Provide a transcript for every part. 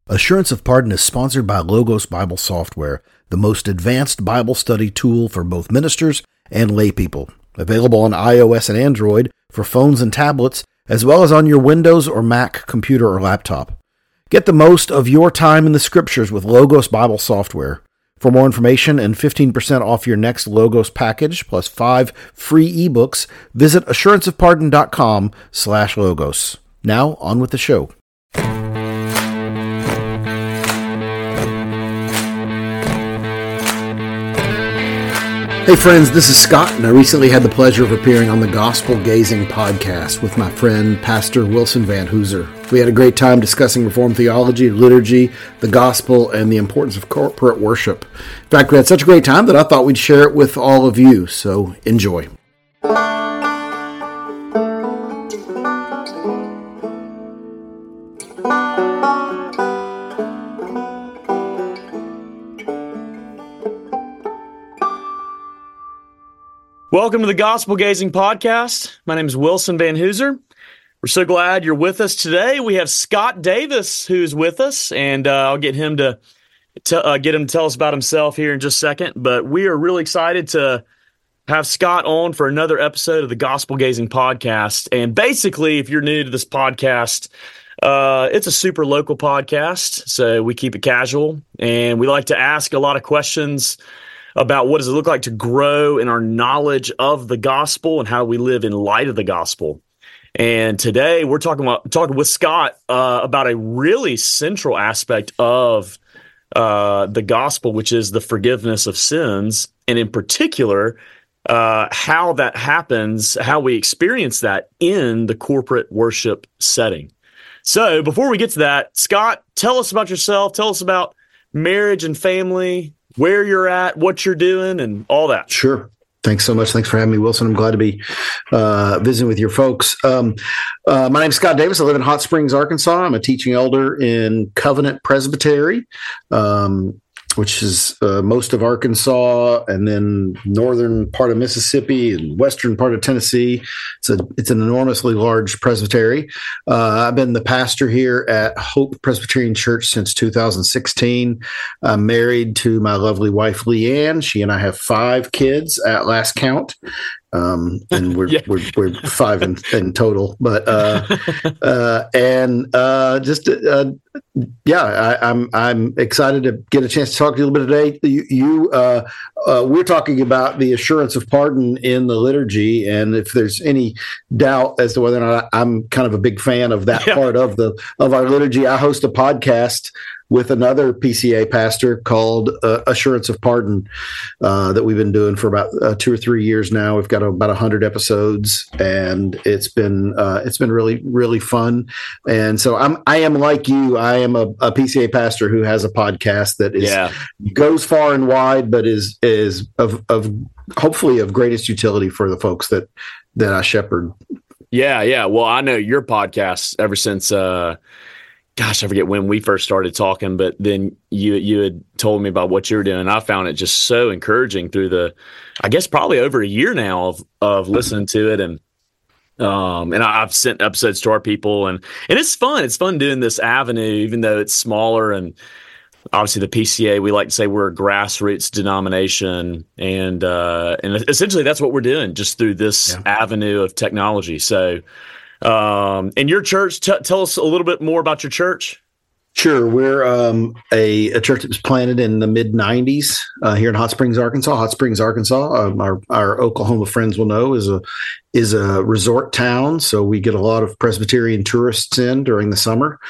Assurance of Pardon is sponsored by Logos Bible Software, the most advanced Bible study tool for both ministers and lay people. Available on iOS and Android for phones and tablets, as well as on your Windows or Mac computer or laptop. Get the most of your time in the Scriptures with Logos Bible Software. For more information and 15% off your next Logos package, plus 5 free ebooks, visit assuranceofpardon.com/logos. Now, on with the show. Hey friends, this is Scott, and I recently had the pleasure of appearing on the Gospel Gazing podcast with my friend, Pastor Wilson Van Hooser. We had a great time discussing Reformed theology, liturgy, the gospel, and the importance of corporate worship. In fact, we had such a great time that I thought we'd share it with all of you, so enjoy. Welcome to the Gospel Gazing Podcast. My name is Wilson Van Hooser. We're so glad you're with us today. We have Scott Davis who's with us, and I'll get him to tell us about himself here in just a second. But we are really excited to have Scott on for another episode of the Gospel Gazing Podcast. And basically, if you're new to this podcast, it's a super local podcast, so we keep it casual, and we like to ask a lot of questions about what does it look like to grow in our knowledge of the gospel and how we live in light of the gospel. And today we're talking with Scott about a really central aspect of the gospel, which is the forgiveness of sins, and in particular, how that happens, how we experience that in the corporate worship setting. So before we get to that, Scott, tell us about yourself. Tell us about marriage and family, where you're at, what you're doing, and all that. Sure. Thanks so much. Thanks for having me, Wilson. I'm glad to be visiting with your folks. My name's Scott Davis. I live in Hot Springs, Arkansas. I'm a teaching elder in Covenant Presbytery, which is most of Arkansas, and then northern part of Mississippi and western part of Tennessee. It's an enormously large presbytery. I've been the pastor here at Hope Presbyterian Church since 2016. I'm married to my lovely wife, Leanne. She and I have 5 kids at last count. And we're 5 in total, but I'm excited to get a chance to talk to you a little bit today. We're talking about the assurance of pardon in the liturgy, and if there's any doubt as to whether or not I'm kind of a big fan of that part of our liturgy, I host a podcast with another PCA pastor called Assurance of Pardon that we've been doing for about 2 or 3 years now. We've got about 100 episodes, and it's been really, really fun. And so I am like you. I am a PCA pastor who has a podcast that goes far and wide, but is of hopefully of greatest utility for the folks that I shepherd. Yeah. Well, I know your podcast ever since gosh, I forget when we first started talking, but then you had told me about what you were doing. I found it just so encouraging through I guess probably over a year now of listening to it. And I've sent episodes to our people, and it's fun. It's fun doing this avenue, even though it's smaller. And obviously the PCA, we like to say we're a grassroots denomination, and essentially that's what we're doing just through this avenue of technology. So, and your church, tell us a little bit more about your church. Sure. We're a church that was planted in the mid-'90s here in Hot Springs, Arkansas. Hot Springs, Arkansas, our Oklahoma friends will know, is a resort town, so we get a lot of Presbyterian tourists in during the summer.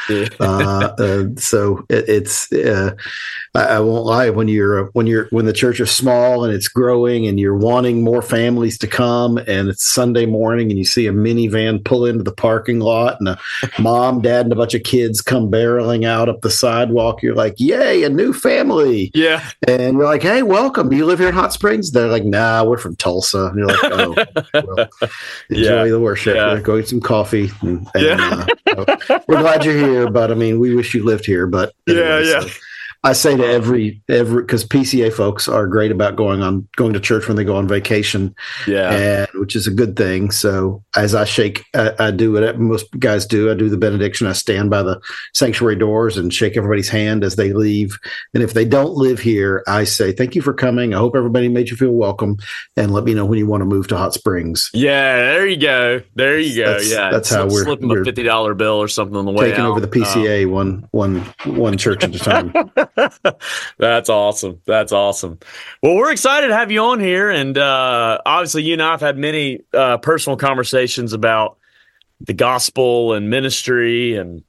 So it's I won't lie, when the church is small and it's growing and you're wanting more families to come, and it's Sunday morning and you see a minivan pull into the parking lot and a mom, dad, and a bunch of kids come barreling out up the sidewalk, you're like, yay, a new family. Yeah. And we're like, hey, welcome. Do you live here in Hot Springs? They're like, nah, we're from Tulsa. And you're like, oh, well, enjoy the worship. Go get some coffee. And we're glad you're here, but I mean, we wish you lived here. But anyway, I say to every because PCA folks are great about going to church when they go on vacation, and which is a good thing. So as I do what most guys do. I do the benediction. I stand by the sanctuary doors and shake everybody's hand as they leave. And if they don't live here, I say thank you for coming. I hope everybody made you feel welcome, and let me know when you want to move to Hot Springs. Yeah, there you go. That's how we're slipping a $50 bill or something on the way taking out. over the PCA one church at a time. That's awesome. Well, we're excited to have you on here, and obviously, you and I have had many personal conversations about the gospel and ministry, and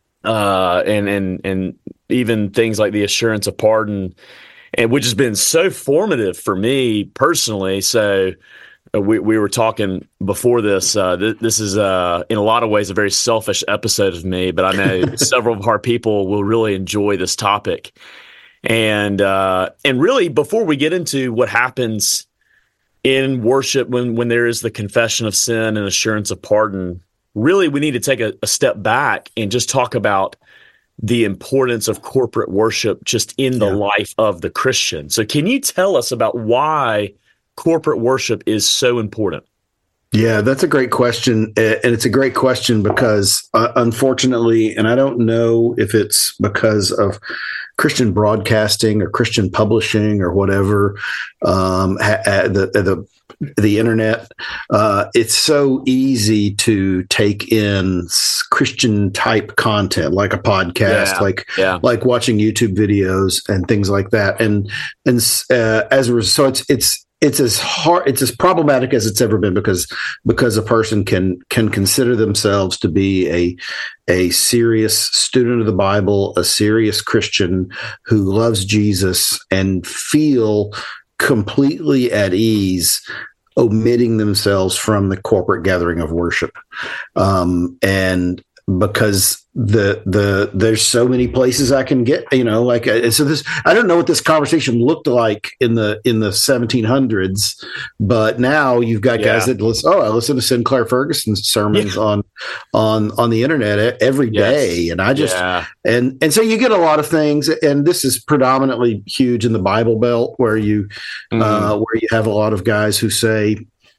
even things like the assurance of pardon, and which has been so formative for me personally. So. We were talking before this. This is in a lot of ways a very selfish episode of me, but I know several of our people will really enjoy this topic. And really, before we get into what happens in worship when there is the confession of sin and assurance of pardon, really we need to take a step back and just talk about the importance of corporate worship just in the life of the Christian. So, can you tell us about why corporate worship is so important? Yeah, that's a great question. And it's a great question because unfortunately, and I don't know if it's because of Christian broadcasting or Christian publishing or whatever, the internet, it's so easy to take in Christian type content like a podcast, like watching YouTube videos and things like that. And as a result, it's as problematic as it's ever been because a person can consider themselves to be a serious student of the Bible, a serious Christian who loves Jesus, and feel completely at ease omitting themselves from the corporate gathering of worship. And because there's so many places I can get, so this, I don't know what this conversation looked like in the 1700s, but now you've got guys that I listen to Sinclair Ferguson's sermons on the internet every day. And I just, and so you get a lot of things, and this is predominantly huge in the Bible Belt where you have a lot of guys who say,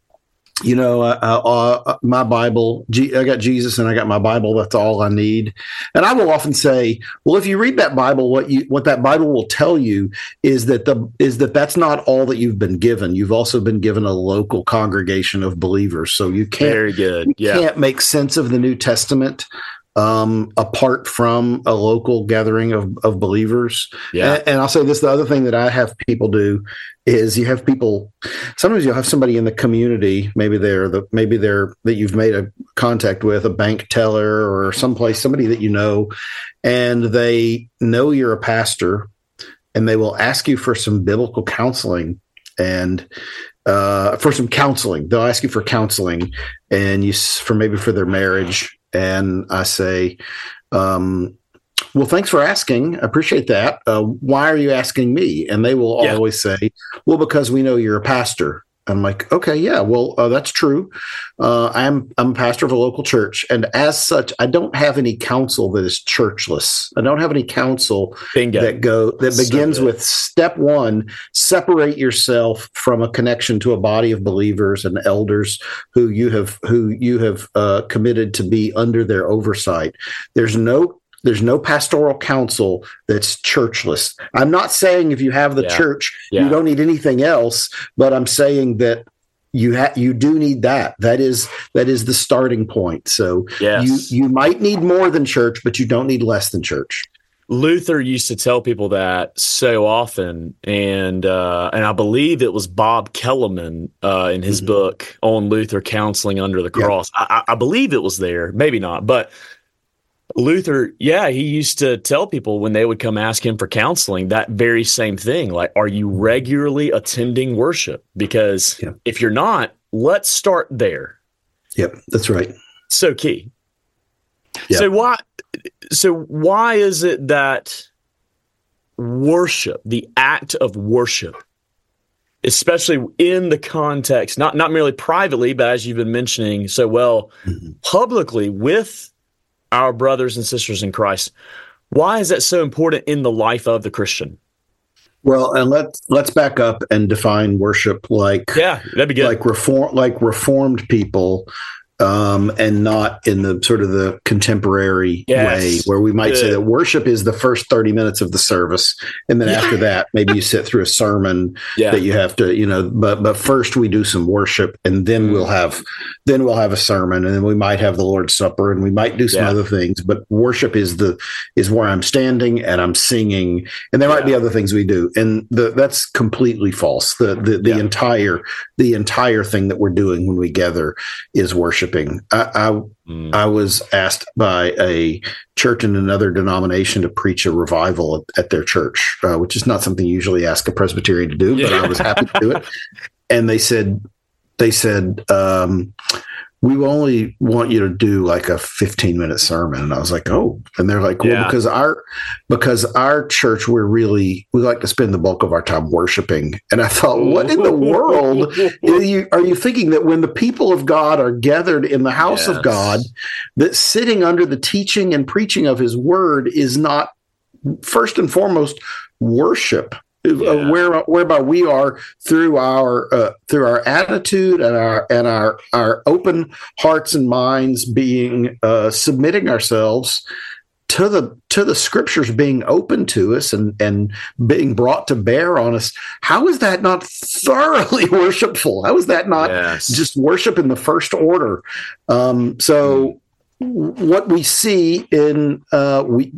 my Bible, I got Jesus and I got my Bible. That's all I need. And I will often say, well, if you read that Bible, what that Bible will tell you is that that's not all that you've been given. You've also been given a local congregation of believers. So you can't make sense of the New Testament apart from a local gathering of believers. And I'll say this, the other thing that I have people do is sometimes you'll have somebody in the community, maybe they're that you've made a contact with, a bank teller or somebody that you know, and they know you're a pastor, and they will ask you for some biblical counseling and for some counseling. They'll ask you for counseling and for their marriage. And I say, well, thanks for asking. I appreciate that. Why are you asking me? And they will always say, well, because we know you're a pastor. I'm like, okay, yeah, well, that's true. I'm a pastor of a local church. And as such, I don't have any counsel that is churchless. I don't have any counsel that begins with step one: separate yourself from a connection to a body of believers and elders who you have committed to be under their oversight. There's no pastoral counsel that's churchless. I'm not saying if you have the church, you don't need anything else, but I'm saying that you do need that. That is the starting point. So you might need more than church, but you don't need less than church. Luther used to tell people that so often, and I believe it was Bob Kellerman in his book on Luther Counseling Under the Cross. I believe it was there, maybe not, but Luther, he used to tell people when they would come ask him for counseling that very same thing. Like, are you regularly attending worship? Because if you're not, let's start there. Yep, that's right. So key. Yep. So why is it that worship, the act of worship, especially in the context, not merely privately, but as you've been mentioning so well, publicly with our brothers and sisters in Christ, Why is that so important in the life of the Christian? Well, and let's back up and define worship like that'd be good. like reformed people, and not in the sort of the contemporary way where we might say that worship is the first 30 minutes of the service. And then after that, maybe you sit through a sermon that you have to, but first we do some worship, and then we'll have a sermon, and then we might have the Lord's Supper, and we might do some other things. But worship is where I'm standing and I'm singing, and there might be other things we do. And that's completely false. The entire thing that we're doing when we gather is worship. I was asked by a church in another denomination to preach a revival at their church, which is not something you usually ask a Presbyterian to do, but I was happy to do it. And they said, we only want you to do like a 15-minute sermon. And I was like, oh, and they're like, well, because our church, we like to spend the bulk of our time worshiping. And I thought, what in the world are you thinking, that when the people of God are gathered in the house of God, that sitting under the teaching and preaching of his word is not first and foremost worship? Whereby we are through our attitude and our open hearts and minds being submitting ourselves to the scriptures being open to us and being brought to bear on us. How is that not thoroughly worshipful? How is that not just worship in the first order? What we see in the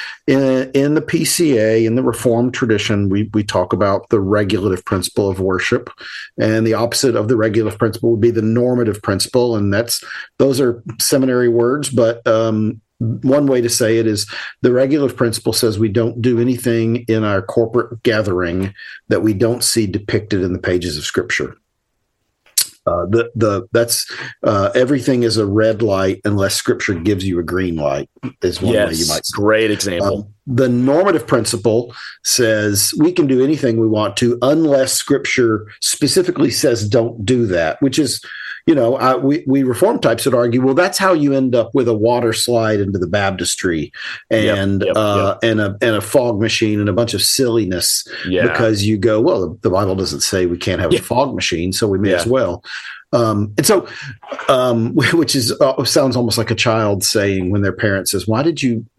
PCA, in the Reformed tradition, we talk about the regulative principle of worship, and the opposite of the regulative principle would be the normative principle, and those are seminary words, but one way to say it is the regulative principle says we don't do anything in our corporate gathering that we don't see depicted in the pages of Scripture. Everything is a red light unless Scripture gives you a green light, is one way you might say. Great example. The normative principle says we can do anything we want to unless Scripture specifically says don't do that, which is, we Reformed types would argue, well, that's how you end up with a water slide into the baptistry and a fog machine and a bunch of silliness because you go, well, the Bible doesn't say we can't have a fog machine, so we may as well. Which sounds almost like a child saying when their parent says, why did you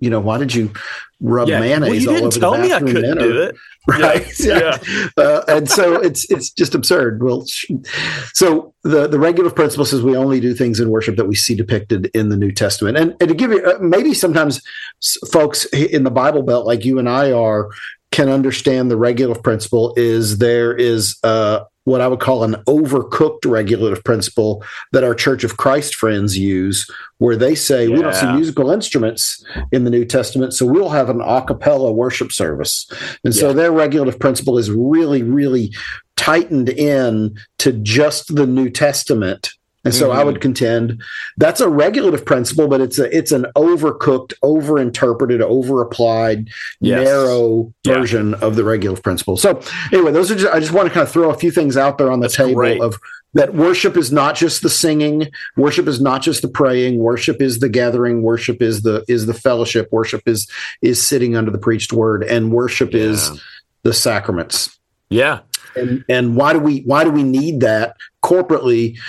rub mayonnaise all over the bathroom? You didn't tell me I couldn't do it. Right. And so it's just absurd. Well, so the regulative principle says we only do things in worship that we see depicted in the New Testament. And to give you, maybe sometimes folks in the Bible Belt like you and I can understand the regulative principle there is what I would call an overcooked regulative principle that our Church of Christ friends use, where they say we don't see musical instruments in the New Testament, so we'll have an a cappella worship service. And so their regulative principle is really, really tightened in to just the New Testament. And so I would contend that's a regulative principle, but it's an overcooked, overinterpreted, overapplied, narrow version of the regulative principle. So anyway, I just want to kind of throw a few things out there on the table of that worship is not just the singing, worship is not just the praying, worship is the gathering, worship is the fellowship, worship is sitting under the preached word, and worship is the sacraments. Yeah. And why do we need that corporately?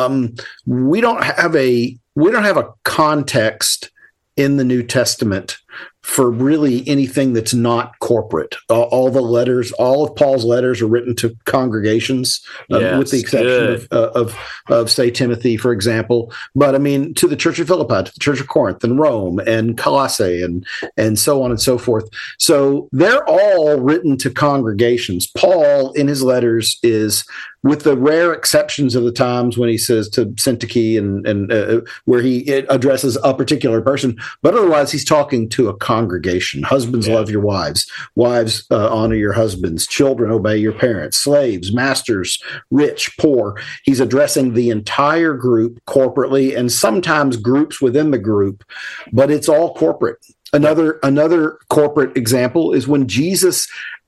We don't have a context in the New Testament for really anything that's not corporate. All of Paul's letters are written to congregations, with the exception of say Timothy, for example. But I mean, to the Church of Philippi, to the Church of Corinth, and Rome, and Colossae, and so on and so forth. So they're all written to congregations. Paul, in his letters, is, with the rare exceptions of the times when he says to Syntyche and where he addresses a particular person, but otherwise he's talking to a congregation. Husbands, love your wives. Wives, honor your husbands. Children, obey your parents. Slaves, masters, rich, poor. He's addressing the entire group corporately, and sometimes groups within the group, but it's all corporate. Another corporate example is when Jesus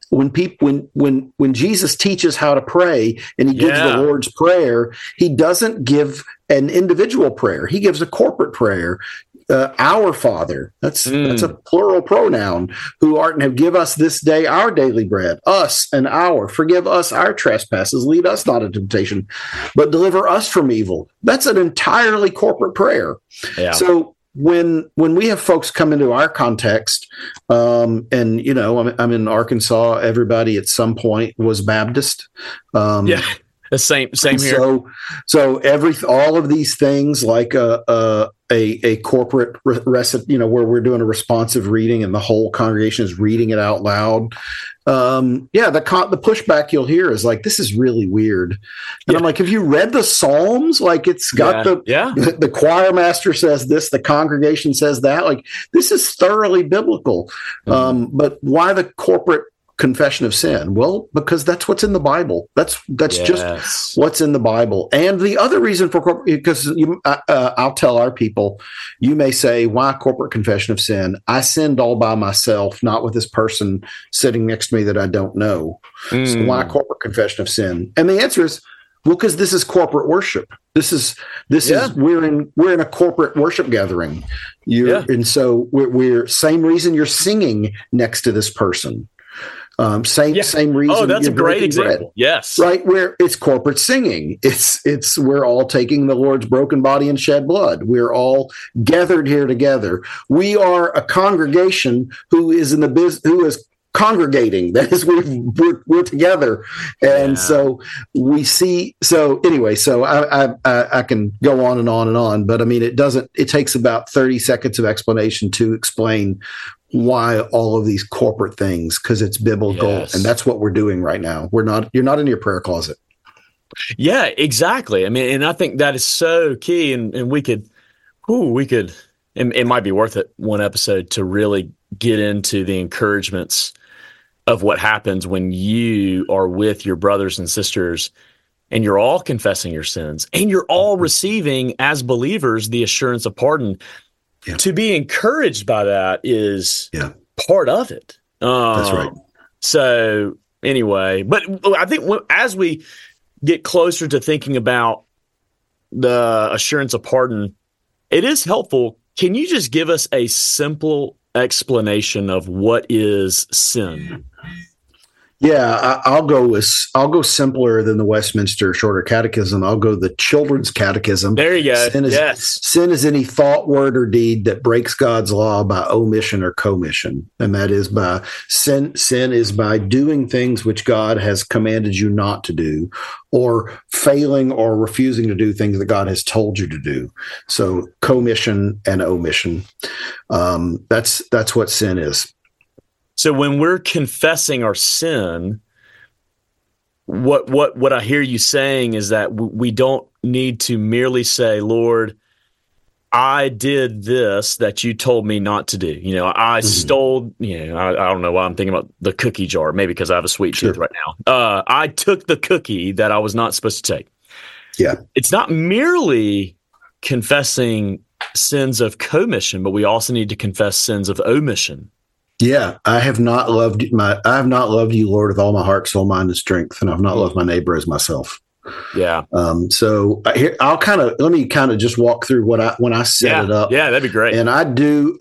Jesus teaches how to pray and he gives the Lord's Prayer, he doesn't give an individual prayer. He gives a corporate prayer. our Father, that's a plural pronoun, who art in heaven, give us this day our daily bread, us and our, forgive us our trespasses, lead us not into temptation, but deliver us from evil. That's an entirely corporate prayer. Yeah. So when we have folks come into our context, and you know, I'm in Arkansas, everybody at some point was Baptist. Yeah. The same here. So all of these things, like a corporate recipe, you know, where we're doing a responsive reading and the whole congregation is reading it out loud. The pushback you'll hear is like, this is really weird. And I'm like, have you read the Psalms? Like, it's got the choir master says this, the congregation says that. Like, this is thoroughly biblical. But why the corporate confession of sin? Well, because that's what's in the Bible. That's just what's in the Bible. And the other reason for corporate, because I'll tell our people, you may say, why corporate confession of sin? I sinned all by myself, not with this person sitting next to me that I don't know. So why corporate confession of sin? And the answer is, well, because this is corporate worship. This is we're in a corporate worship gathering. And so we're same reason you're singing next to this person. Same reason. Oh, that's a great example. Bread, yes. Right. Where it's corporate singing. It's we're all taking the Lord's broken body and shed blood. We're all gathered here together. We are a congregation who is who is congregating. That is, we're together. And so we see, I can go on and on and on, but I mean, it takes about 30 seconds of explanation to explain why all of these corporate things, because it's biblical. And that's what we're doing right now. You're not in your prayer closet. Yeah, exactly. I mean, and I think that is so key. And we could, it might be worth it one episode to really get into the encouragements of what happens when you are with your brothers and sisters and you're all confessing your sins and you're all receiving as believers the assurance of pardon. Yeah. To be encouraged by that is part of it. That's right. So anyway, but I think as we get closer to thinking about the assurance of pardon, it is helpful. Can you just give us a simple explanation of what is sin? Yeah, I'll go simpler than the Westminster Shorter Catechism. I'll go the Children's Catechism. There you go. Sin is any thought, word, or deed that breaks God's law by omission or commission, and that is by sin. Sin is by doing things which God has commanded you not to do, or failing or refusing to do things that God has told you to do. So commission and omission. That's what sin is. So when we're confessing our sin, what I hear you saying is that we don't need to merely say, Lord, I did this that you told me not to do. You know, I stole, I don't know why I'm thinking about the cookie jar, maybe because I have a sweet tooth right now. I took the cookie that I was not supposed to take. Yeah. It's not merely confessing sins of commission, but we also need to confess sins of omission. Yeah, I have not loved you, Lord, with all my heart, soul, mind, and strength, and I've not loved my neighbor as myself. Yeah. So here, let me just walk through when I set it up. Yeah, that'd be great. And I do.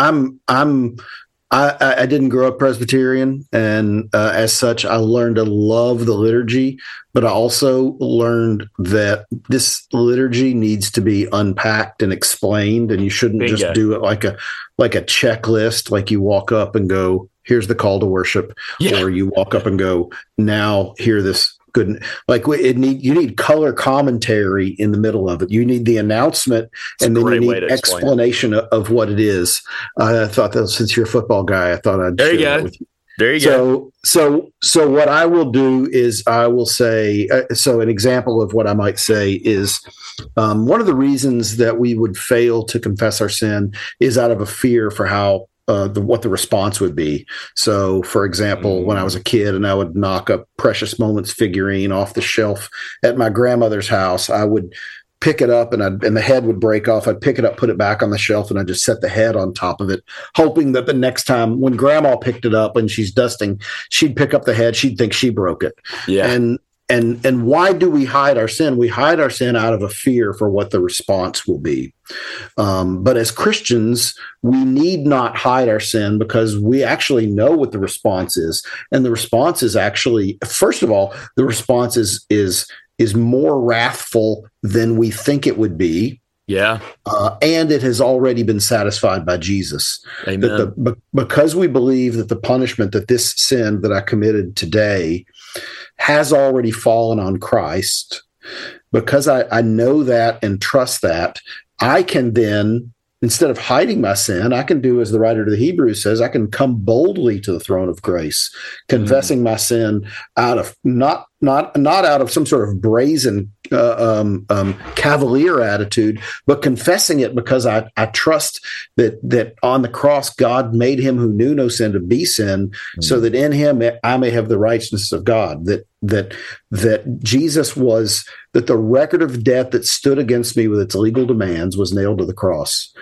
I didn't grow up Presbyterian, and as such, I learned to love the liturgy. But I also learned that this liturgy needs to be unpacked and explained, and you shouldn't just do it like a checklist, like you walk up and go, "Here's the call to worship," or you walk up and go, "Now hear this." Good, like you need color commentary in the middle of it. You need the announcement, and then you need explanation of what it is. I thought that since you're a football guy, I thought I'd share that with you. There you go. So what I will do is I will say, an example of what I might say is one of the reasons that we would fail to confess our sin is out of a fear for how what the response would be. So, for example, when I was a kid and I would knock a Precious Moments figurine off the shelf at my grandmother's house, I would pick it up and the head would break off. I'd pick it up, put it back on the shelf, and I'd just set the head on top of it, hoping that the next time when grandma picked it up and she's dusting, she'd pick up the head. She'd think she broke it. Yeah. and why do we hide our sin? We hide our sin out of a fear for what the response will be. But as Christians, we need not hide our sin because we actually know what the response is. And the response is actually, first of all, the response is more wrathful than we think it would be. Yeah. And it has already been satisfied by Jesus. Amen. Because we believe that the punishment that this sin that I committed today has already fallen on Christ, because I know that and trust that, I can then, instead of hiding my sin, I can do as the writer to the Hebrews says, I can come boldly to the throne of grace, confessing my sin out of not out of some sort of brazen cavalier attitude, but confessing it because I trust that on the cross God made him who knew no sin to be sin, so that in him I may have the righteousness of God. That Jesus was, that the record of debt that stood against me with its legal demands was nailed to the cross.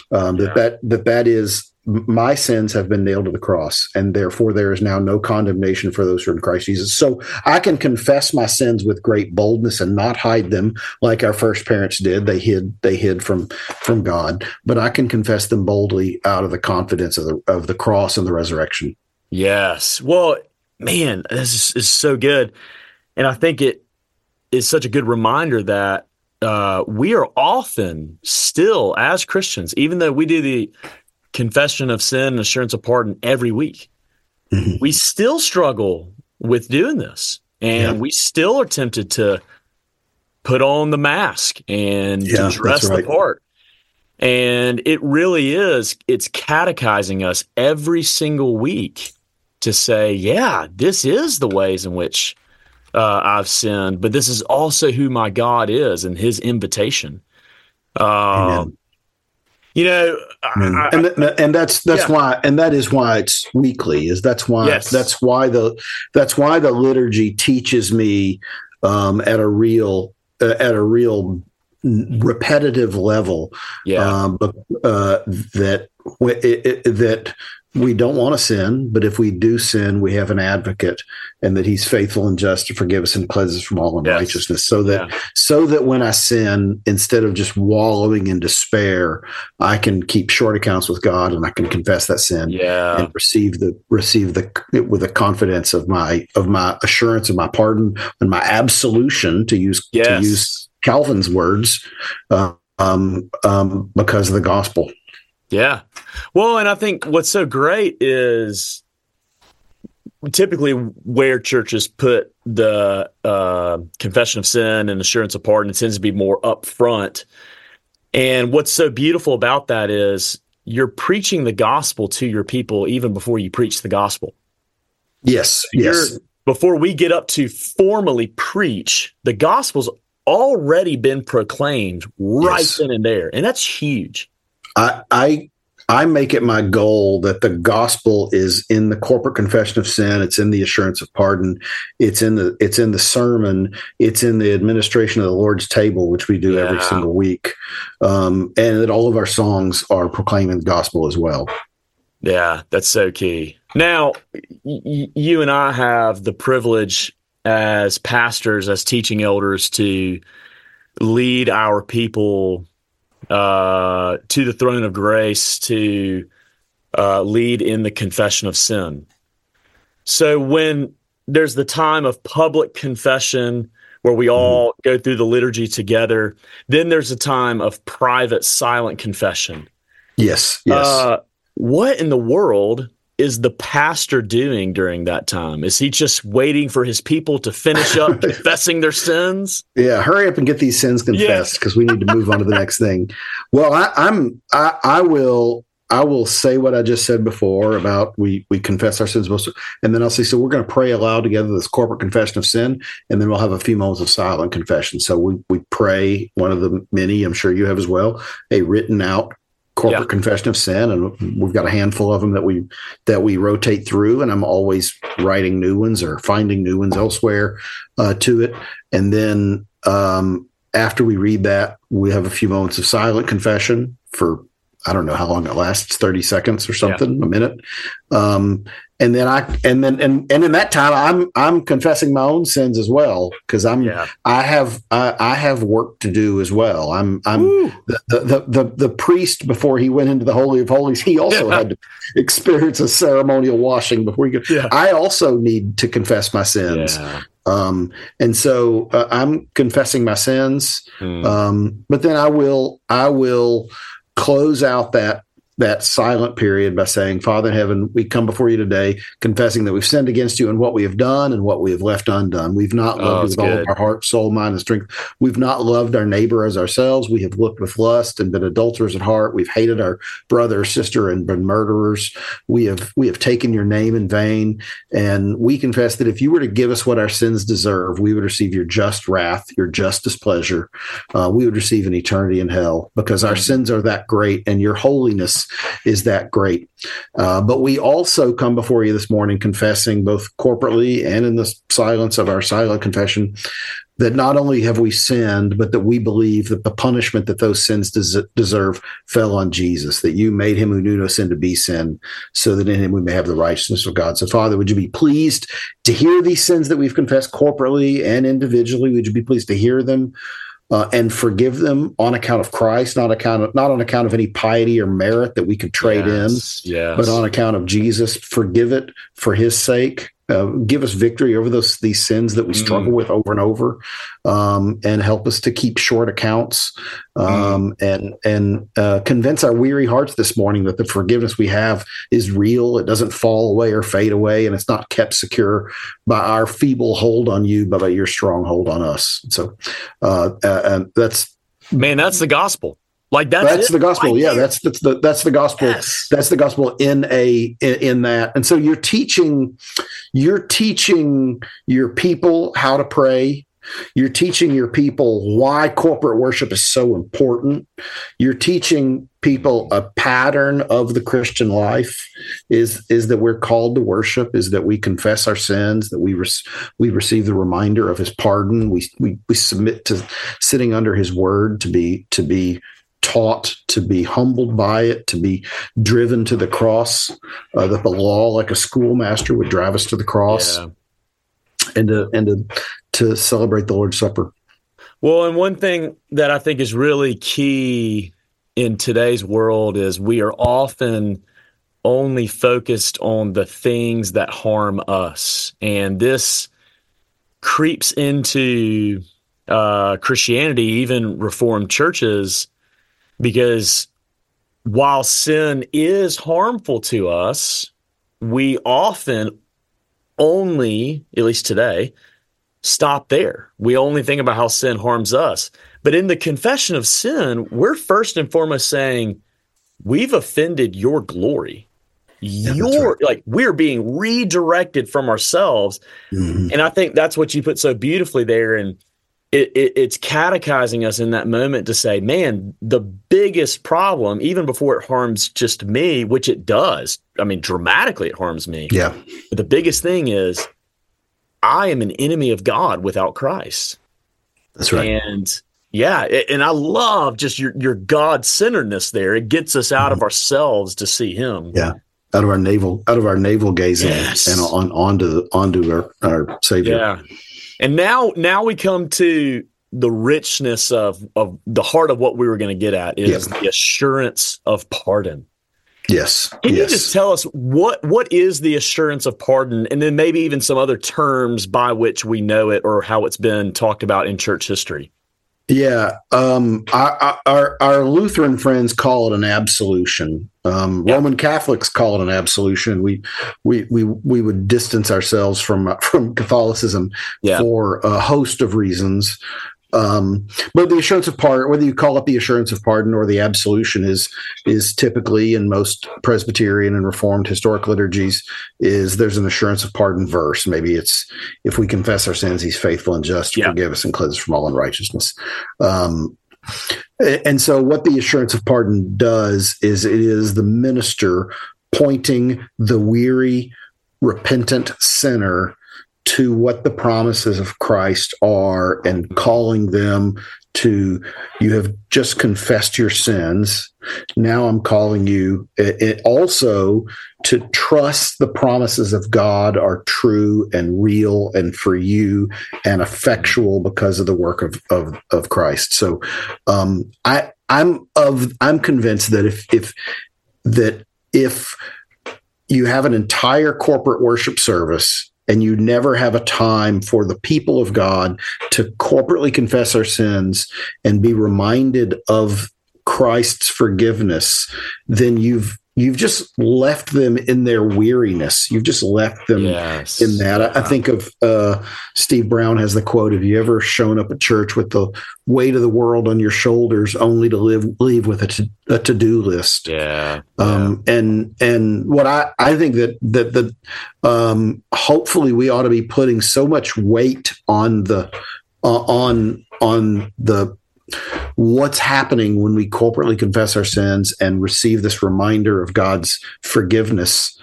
That is, my sins have been nailed to the cross, and therefore there is now no condemnation for those who are in Christ Jesus. So I can confess my sins with great boldness and not hide them like our first parents did. They hid from God, but I can confess them boldly out of the confidence of the cross and the resurrection. Yes. Well, man, this is so good. And I think it is such a good reminder that we are often still, as Christians, even though we do the confession of sin and assurance of pardon every week, we still struggle with doing this. And we still are tempted to put on the mask and to dress the part. And it really is, it's catechizing us every single week to say, yeah, this is the ways in which I've sinned, but this is also who my God is and his invitation. Amen. You know, and that's why, and that is why it's weekly. That's why the liturgy teaches me at a real repetitive level that we don't want to sin, but if we do sin, we have an advocate, and that he's faithful and just to forgive us and cleanse us from all unrighteousness. So that when I sin, instead of just wallowing in despair, I can keep short accounts with God, and I can confess that sin and receive the with the confidence of my assurance of my pardon and my absolution, to use Calvin's words, because of the gospel. Yeah. Well, and I think what's so great is typically where churches put the confession of sin and assurance of pardon, it tends to be more upfront. And what's so beautiful about that is you're preaching the gospel to your people even before you preach the gospel. Yes. Before we get up to formally preach, the gospel's already been proclaimed right then and there. And that's huge. I make it my goal that the gospel is in the corporate confession of sin. It's in the assurance of pardon. It's in the sermon. It's in the administration of the Lord's table, which we do every single week. And that all of our songs are proclaiming the gospel as well. Yeah, that's so key. Now, you and I have the privilege as pastors, as teaching elders, to lead our people to the throne of grace, to lead in the confession of sin. So when there's the time of public confession where we all go through the liturgy together, then there's a time of private, silent confession. Yes. What in the world is the pastor doing during that time? Is he just waiting for his people to finish up confessing their sins? Yeah, hurry up and get these sins confessed, because we need to move on to the next thing. Well, I will say what I just said before about we confess our sins, and then I'll say, so we're going to pray aloud together this corporate confession of sin, and then we'll have a few moments of silent confession. So we pray one of the many, I'm sure you have as well, a written out corporate confession of sin, and we've got a handful of them that we rotate through, and I'm always writing new ones or finding new ones elsewhere to it. And then after we read that, we have a few moments of silent confession for I don't know how long it lasts, 30 seconds or something, a minute. And then and in that time, I'm confessing my own sins as well, because I have work to do as well. I'm the priest before he went into the Holy of Holies. He also had to experience a ceremonial washing before he could. Yeah. I also need to confess my sins. Yeah. And so I'm confessing my sins, but then I will close out that silent period by saying, Father in heaven, we come before you today, confessing that we've sinned against you in what we have done and what we have left undone. We've not loved you with all of our heart, soul, mind, and strength. We've not loved our neighbor as ourselves. We have looked with lust and been adulterers at heart. We've hated our brother or sister and been murderers. We have taken your name in vain. And we confess that if you were to give us what our sins deserve, we would receive your just wrath, your just displeasure. We would receive an eternity in hell, because our sins are that great and your holiness is that great. But we also come before you this morning confessing, both corporately and in the silence of our silent confession, that not only have we sinned, but that we believe that the punishment that those sins deserve fell on Jesus, that you made him who knew no sin to be sin, so that in him we may have the righteousness of God. So, Father, would you be pleased to hear these sins that we've confessed corporately and individually? Would you be pleased to hear them? And forgive them on account of Christ, not on account of any piety or merit that we could trade in, but on account of Jesus. Forgive it for his sake. Give us victory over these sins that we struggle with over and over, and help us to keep short accounts, and convince our weary hearts this morning that the forgiveness we have is real. It doesn't fall away or fade away, and it's not kept secure by our feeble hold on you, but by your strong hold on us. So that's the gospel. Like that's the gospel. Right, that's the gospel. Yes. That's the gospel in that. And so you're teaching your people how to pray. You're teaching your people why corporate worship is so important. You're teaching people a pattern of the Christian life is that we're called to worship, is that we confess our sins, that we receive the reminder of his pardon. We submit to sitting under his word, to be taught, to be humbled by it, to be driven to the cross, that the law, like a schoolmaster, would drive us to the cross, and to celebrate the Lord's Supper. Well, and one thing that I think is really key in today's world is we are often only focused on the things that harm us. And this creeps into Christianity, even Reformed churches, because while sin is harmful to us, we often only, at least today, stop there. We only think about how sin harms us. But in the confession of sin, we're first and foremost saying, we've offended your glory. We're being redirected from ourselves. Mm-hmm. And I think that's what you put so beautifully there. And it's catechizing us in that moment to say, man, the biggest problem, even before it harms just me, which it does, I mean, dramatically it harms me. Yeah. But the biggest thing is I am an enemy of God without Christ. That's right. And and I love just your God-centeredness there. It gets us out of ourselves to see him. Yeah. Out of our navel gazing, and onto our Savior. Yeah. And now we come to the richness of the heart of what we were going to get at is the assurance of pardon. Yes. Can you just tell us what is the assurance of pardon, and then maybe even some other terms by which we know it or how it's been talked about in church history? Yeah. Our Lutheran friends call it an absolution. Roman Catholics call it an absolution. We would distance ourselves from Catholicism for a host of reasons. But the assurance of pardon, whether you call it the assurance of pardon or the absolution, is typically in most Presbyterian and Reformed historic liturgies there's an assurance of pardon verse. Maybe it's, if we confess our sins, he's faithful and just to forgive us and cleanse us from all unrighteousness. And so what the assurance of pardon does is it is the minister pointing the weary, repentant sinner to what the promises of Christ are and calling them to, you have just confessed your sins. Now I'm calling you also to trust the promises of God are true and real and for you and effectual because of the work of Christ. So I'm convinced that if you have an entire corporate worship service and you never have a time for the people of God to corporately confess our sins and be reminded of Christ's forgiveness, then you've just left them in their weariness. You've just left them in that. I think of Steve Brown has the quote, have you ever shown up at church with the weight of the world on your shoulders only to leave with a to-do list? Yeah. And what I think that hopefully we ought to be putting so much weight on the what's happening when we corporately confess our sins and receive this reminder of God's forgiveness.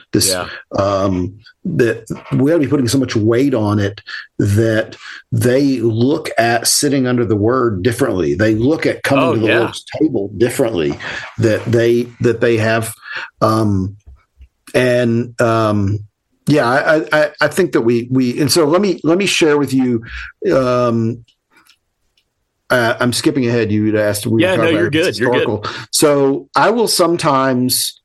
That we ought to be putting so much weight on it that they look at sitting under the Word differently. They look at coming to the Lord's table differently. That they have, I think that we and so let me share with you. I'm skipping ahead. You'd asked. You're good. You're good. So I will sometimes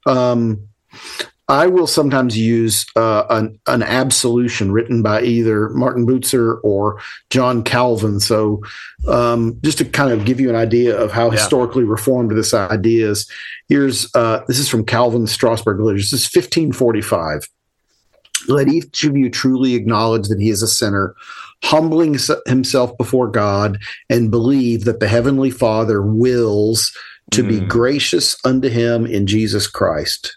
use an absolution written by either Martin Bucer or John Calvin. So just to kind of give you an idea of how historically reformed this idea is, this is from Calvin's Strasbourg Liturgy. This is 1545. Let each of you truly acknowledge that he is a sinner, humbling himself before God, and believe that the Heavenly Father wills to be gracious unto him in Jesus Christ.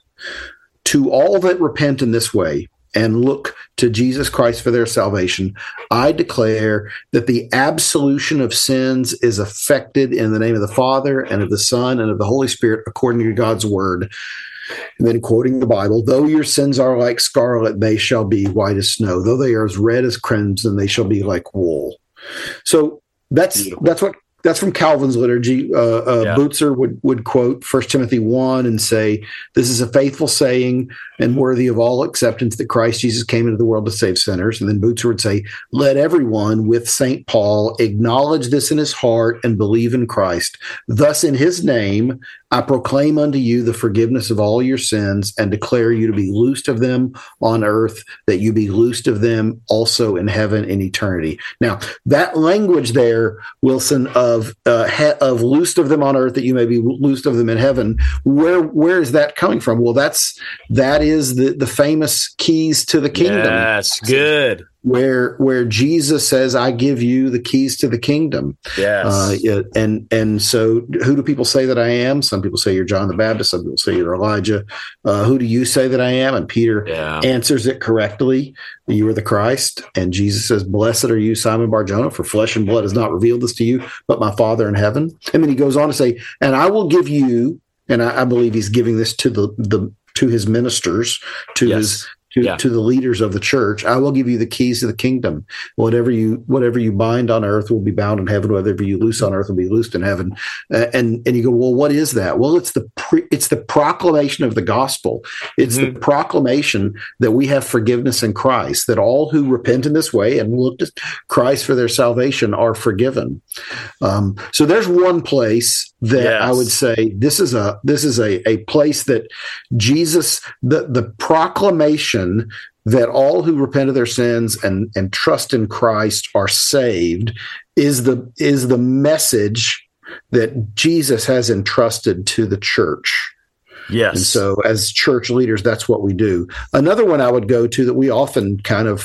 To all that repent in this way and look to Jesus Christ for their salvation, I declare that the absolution of sins is effected in the name of the Father and of the Son and of the Holy Spirit according to God's word. And then quoting the Bible, though your sins are like scarlet, they shall be white as snow. Though they are as red as crimson, they shall be like wool. So that's from Calvin's liturgy. Bucer would quote 1 Timothy 1 and say, this is a faithful saying and worthy of all acceptance that Christ Jesus came into the world to save sinners. And then Bucer would say, let everyone with St. Paul acknowledge this in his heart and believe in Christ. Thus in his name, I proclaim unto you the forgiveness of all your sins and declare you to be loosed of them on earth, that you be loosed of them also in heaven in eternity. Now, that language there, Wilson, of loosed of them on earth, that you may be loosed of them in heaven, where is that coming from? Well, that is the famous keys to the kingdom. Yes, good. Where Jesus says, I give you the keys to the kingdom. Yes. And so who do people say that I am? Some people say you're John the Baptist. Some people say you're Elijah. Who do you say that I am? And Peter answers it correctly. You are the Christ. And Jesus says, blessed are you, Simon Bar-Jonah, for flesh and blood has not revealed this to you, but my Father in heaven. And then he goes on to say, and I will give you, and I believe he's giving this to to his ministers, to the leaders of the church. I will give you the keys to the kingdom. Whatever you bind on earth will be bound in heaven. Whatever you loose on earth will be loosed in heaven. And you go, well, what is that? Well, it's the proclamation of the gospel. It's the proclamation that we have forgiveness in Christ, that all who repent in this way and look to Christ for their salvation are forgiven. So there's one place that I would say this is a place that Jesus, the proclamation that all who repent of their sins and trust in Christ are saved is the message that Jesus has entrusted to the church. Yes. And so as church leaders, that's what we do. Another one I would go to that we often kind of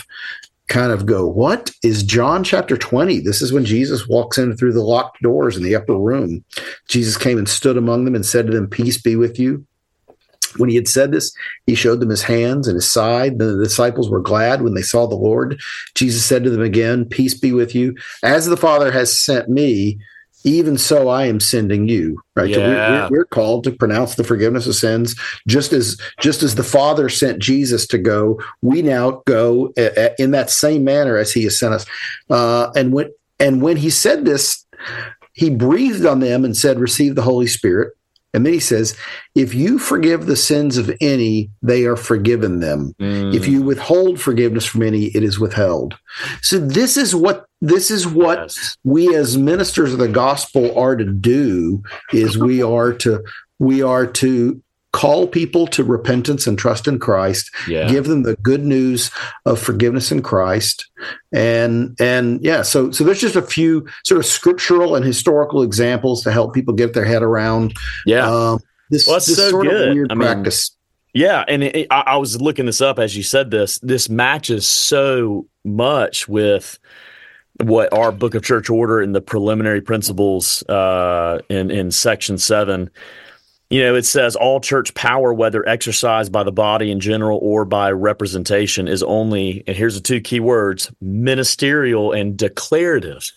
go, what is John chapter 20? This is when Jesus walks in through the locked doors in the upper room. Jesus came and stood among them and said to them, peace be with you. When he had said this, he showed them his hands and his side. The disciples were glad when they saw the Lord. Jesus said to them again, peace be with you. As the Father has sent me, even so I am sending you. Right. Yeah. So we're called to pronounce the forgiveness of sins, just as the Father sent Jesus to go. We now go in that same manner as He has sent us. And when He said this, He breathed on them and said, "Receive the Holy Spirit." And then He says, "If you forgive the sins of any, they are forgiven them. If you withhold forgiveness from any, it is withheld." So this is what Yes. we as ministers of the gospel are to do. Is we are to call people to repentance and trust in Christ, give them the good news of forgiveness in Christ. So there's just a few sort of scriptural and historical examples to help people get their head around this so sort good. of weird practice. Yeah, and I was looking this up as you said this. This matches so much with what our Book of Church Order and the preliminary principles in section 7. It says all church power, whether exercised by the body in general or by representation, is only, and here's the two key words, ministerial and declarative.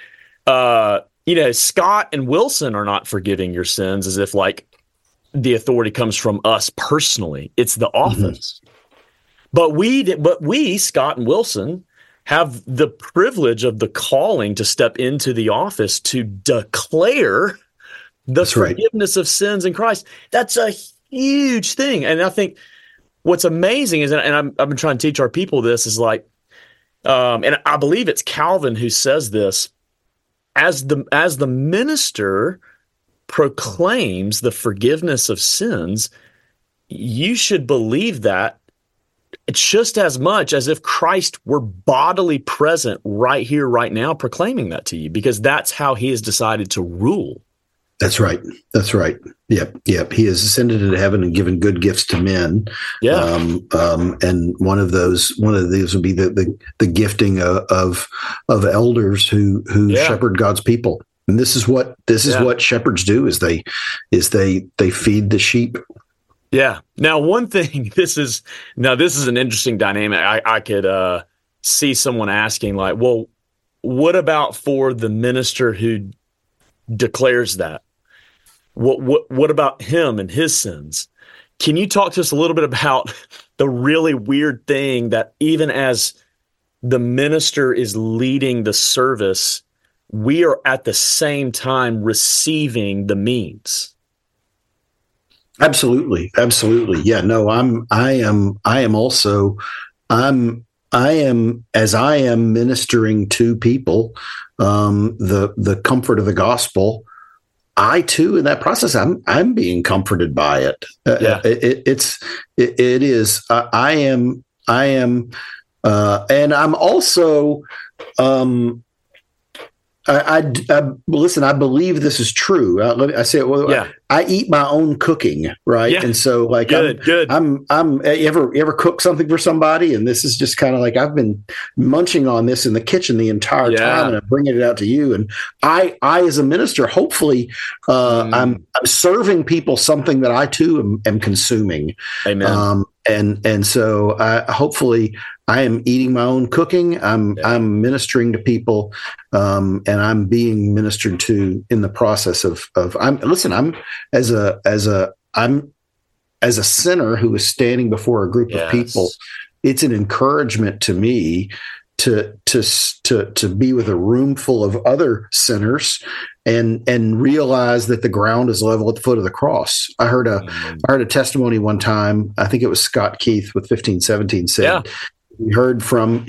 Scott and Wilson are not forgiving your sins as if like the authority comes from us personally. It's the office. But we, Scott and Wilson, have the privilege of the calling to step into the office to declare the forgiveness of sins in Christ. That's a huge thing. And I think what's amazing is, and I've been trying to teach our people this, is like, and I believe it's Calvin who says this, as the minister proclaims the forgiveness of sins, you should believe that it's just as much as if Christ were bodily present right here, right now, proclaiming that to you, because that's how He has decided to rule. That's right. Yep. He has ascended into heaven and given good gifts to men. Yeah. And one of these would be the gifting of elders who shepherd God's people. And this is what shepherds do: is they feed the sheep. Yeah. Now, one thing, this is an interesting dynamic. I could see someone asking, like, well, what about for the minister who declares that? What about him and his sins? Can you talk to us a little bit about the really weird thing that even as the minister is leading the service, we are at the same time receiving the means? Absolutely. Yeah, no, as I am ministering to people, the comfort of the gospel, I too, in that process, I'm being comforted by it. It is. I am, and I'm also. Listen, I believe this is true. I say, I eat my own cooking, right? Yeah. And so, like, good. You ever cook something for somebody, and this is just kind of like I've been munching on this in the kitchen the entire time, and I'm bringing it out to you. And I as a minister, hopefully, I'm serving people something that I too am consuming. Amen. And so hopefully I am eating my own cooking. I'm ministering to people, and I'm being ministered to in the process of I'm as a sinner who is standing before a group of people. It's an encouragement to me to be with a room full of other sinners and realize that the ground is level at the foot of the cross. I heard a testimony one time. I think it was Scott Keith with 1517 said he heard from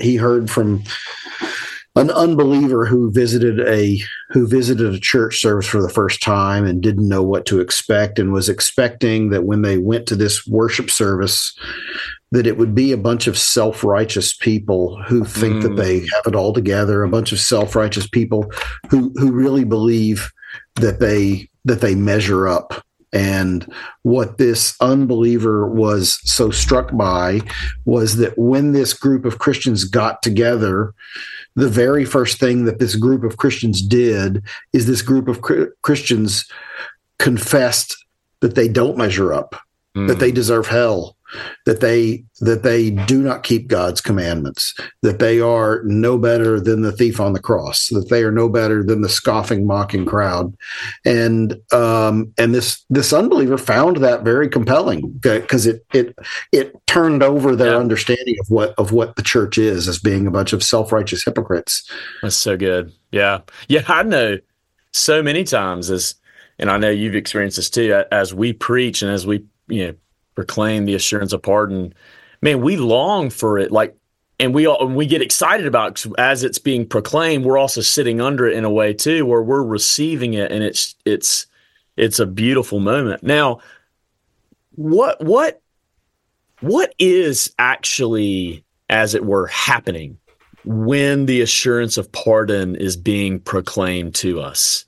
an unbeliever who visited a church service for the first time and didn't know what to expect, and was expecting that when they went to this worship service that it would be a bunch of self-righteous people who think that they have it all together, a bunch of self-righteous people who really believe that they measure up. And what this unbeliever was so struck by was that when this group of Christians got together, the very first thing that this group of Christians did is this group of Christians confessed that they don't measure up, that they deserve hell, that they do not keep God's commandments, that they are no better than the thief on the cross, that they are no better than the scoffing, mocking crowd. And this unbeliever found that very compelling, because it turned over their understanding of what the church is, as being a bunch of self-righteous hypocrites. That's so good. Yeah. I know so many times, and I know you've experienced this too, as we preach and as we proclaim the assurance of pardon, man, we long for it, and we get excited about it as it's being proclaimed. We're also sitting under it in a way too, where we're receiving it, and it's a beautiful moment. Now, what is actually, as it were, happening when the assurance of pardon is being proclaimed to us?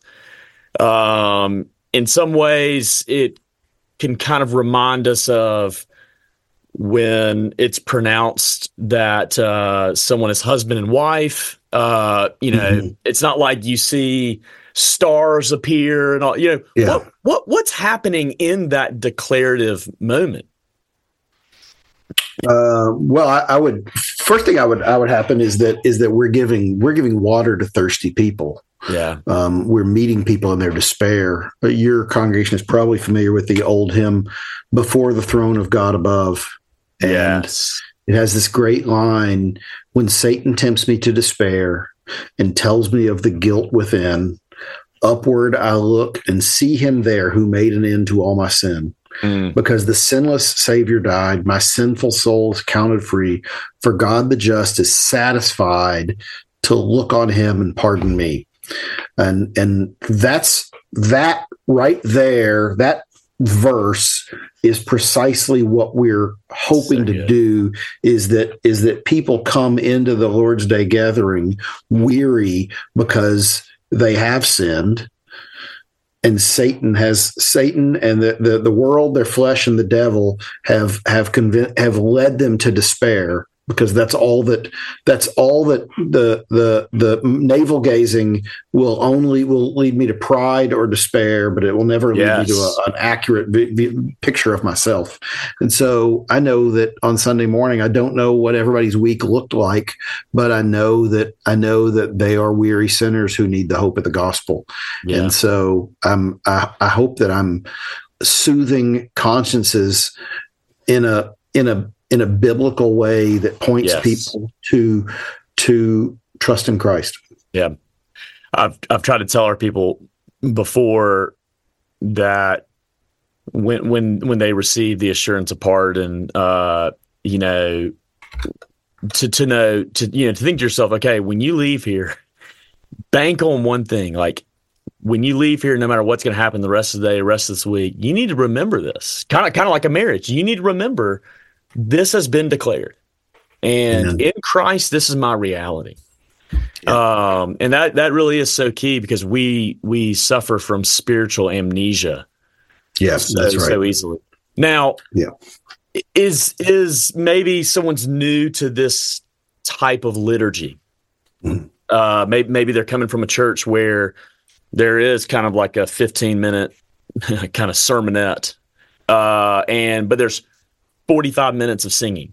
In some ways, it can kind of remind us of when it's pronounced that someone is husband and wife. It's not like you see stars appear and all. What's happening in that declarative moment? First thing I would happen is that we're giving water to thirsty people. Yeah. We're meeting people in their despair. Your congregation is probably familiar with the old hymn, "Before the Throne of God Above." And yes. It has this great line: "When Satan tempts me to despair and tells me of the guilt within, upward I look and see him there who made an end to all my sin. Because the sinless Savior died, my sinful soul is counted free. For God the just is satisfied to look on him and pardon me." And that's that right there. That verse is precisely what we're hoping to do, is that people come into the Lord's Day gathering weary because they have sinned, and Satan and the world, their flesh, and the devil have led them to despair, because that's all that the navel gazing will lead me to pride or despair, but it will never lead me to an accurate picture of myself. And so I know that on Sunday morning, I don't know what everybody's week looked like, but I know that they are weary sinners who need the hope of the gospel. Yeah. And so I hope that I'm soothing consciences in a biblical way that points people to trust in Christ. Yeah. I've tried to tell our people before that when they receive the assurance of pardon, to think to yourself, okay, when you leave here, bank on one thing. Like, when you leave here, no matter what's going to happen the rest of the day, the rest of this week, you need to remember this. Kind of like a marriage. You need to remember this has been declared, and in Christ, this is my reality. Yeah. And that really is so key, because we suffer from spiritual amnesia. Yes, that's right. So easily. Now, is maybe someone's new to this type of liturgy. Maybe they're coming from a church where there is kind of like a 15-minute kind of sermonette, but there's 45 minutes of singing.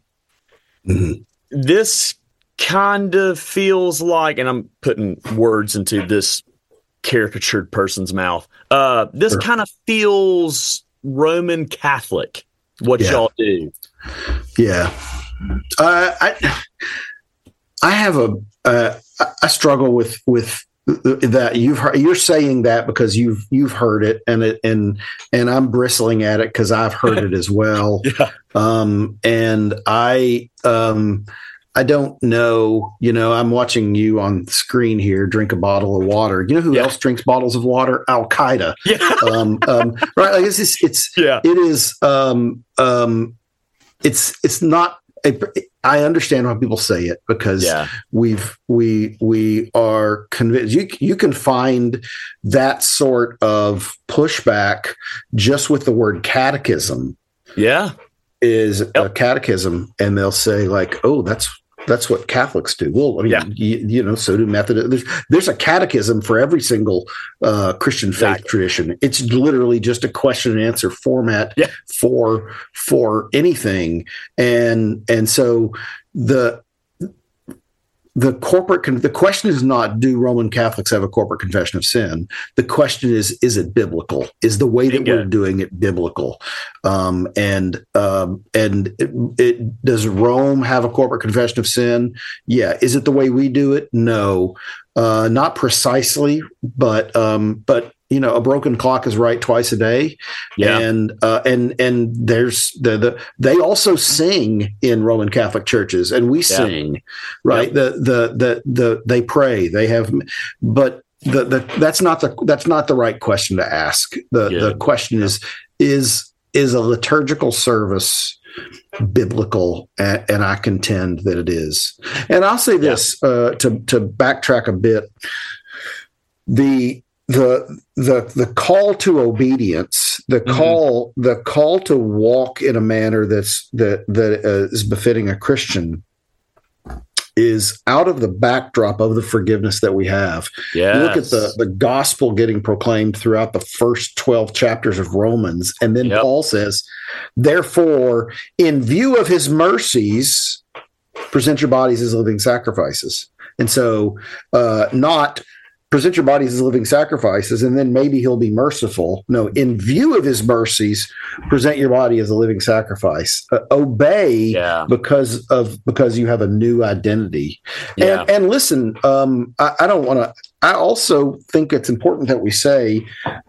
This kind of feels like, and I'm putting words into this caricatured person's mouth, this kind of feels Roman Catholic, what y'all do. Yeah. I struggle with that. You're saying that because you've heard it, and I'm bristling at it because I've heard it as well. And I don't know, I'm watching you on the screen here drink a bottle of water. You know who else drinks bottles of water? Al Qaeda. Right. Like it's not. I understand why people say it, because we are convinced. You can find that sort of pushback just with the word catechism. Yeah. Is a catechism, and they'll say like, "Oh, that's that's what Catholics do. Well, I mean, Yeah. So do Methodists. There's a catechism for every single Christian faith tradition. It's literally just a question and answer format for anything, and so the question is not, do Roman Catholics have a corporate confession of sin? The question is it biblical? Is the way that we're doing it biblical? And does Rome have a corporate confession of sin? Yeah. Is it the way we do it? No, not precisely, but a broken clock is right twice a day. Yeah. And there's they also sing in Roman Catholic churches, and we sing, right? They pray, they have, but that's not the right question to ask. The question is a liturgical service biblical? And I contend that it is. And I'll say this, to backtrack a bit, the call to obedience, the call to walk in a manner that is befitting a Christian, is out of the backdrop of the forgiveness that we have. Yes. Look at the gospel getting proclaimed throughout the first 12 chapters of Romans. And then Paul says, therefore, in view of his mercies, present your bodies as living sacrifices. And so not present your bodies as living sacrifices, and then maybe he'll be merciful. No, in view of his mercies, present your body as a living sacrifice. Obey because you have a new identity. Yeah. And listen, I don't want to. I also think it's important that we say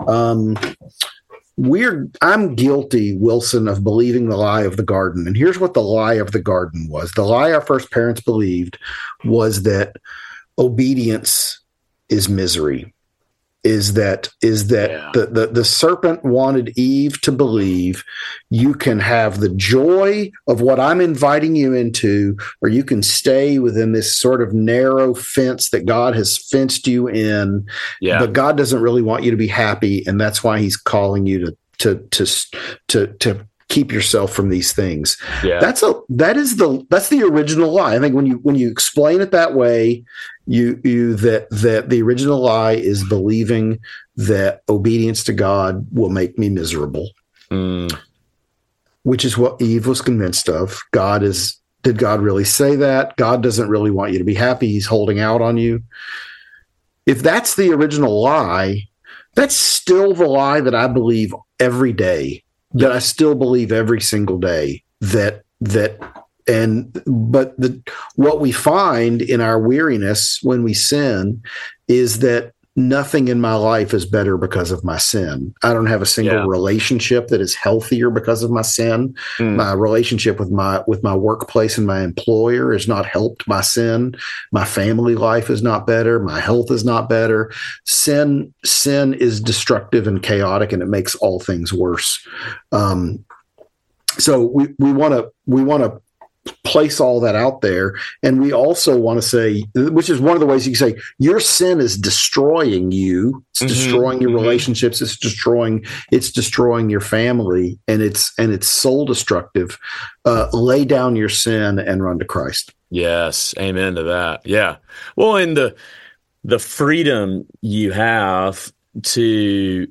I'm guilty, Wilson, of believing the lie of the garden. And here's what the lie of the garden was. The lie our first parents believed was that obedience is misery, is that the serpent wanted Eve to believe you can have the joy of what I'm inviting you into, or you can stay within this sort of narrow fence that God has fenced you in. Yeah. But God doesn't really want you to be happy, and that's why he's calling you to keep yourself from these things. Yeah. That's the original lie. I think when you explain it that way, that the original lie is believing that obedience to God will make me miserable, which is what Eve was convinced of. Did God really say that? God doesn't really want you to be happy. He's holding out on you. If that's the original lie, that's still the lie that I believe every day, that I still believe every single day, what we find in our weariness when we sin is that nothing in my life is better because of my sin. I don't have a single relationship that is healthier because of my sin. My relationship with my workplace and my employer is not helped by sin. My family life is not better. My health is not better. Sin is destructive and chaotic, and it makes all things worse. So we want to place all that out there. And we also want to say, which is one of the ways you can say, your sin is destroying you. It's destroying your relationships. It's destroying your family, and it's soul destructive. Lay down your sin and run to Christ. Yes. Amen to that. Yeah. Well, and the freedom you have to,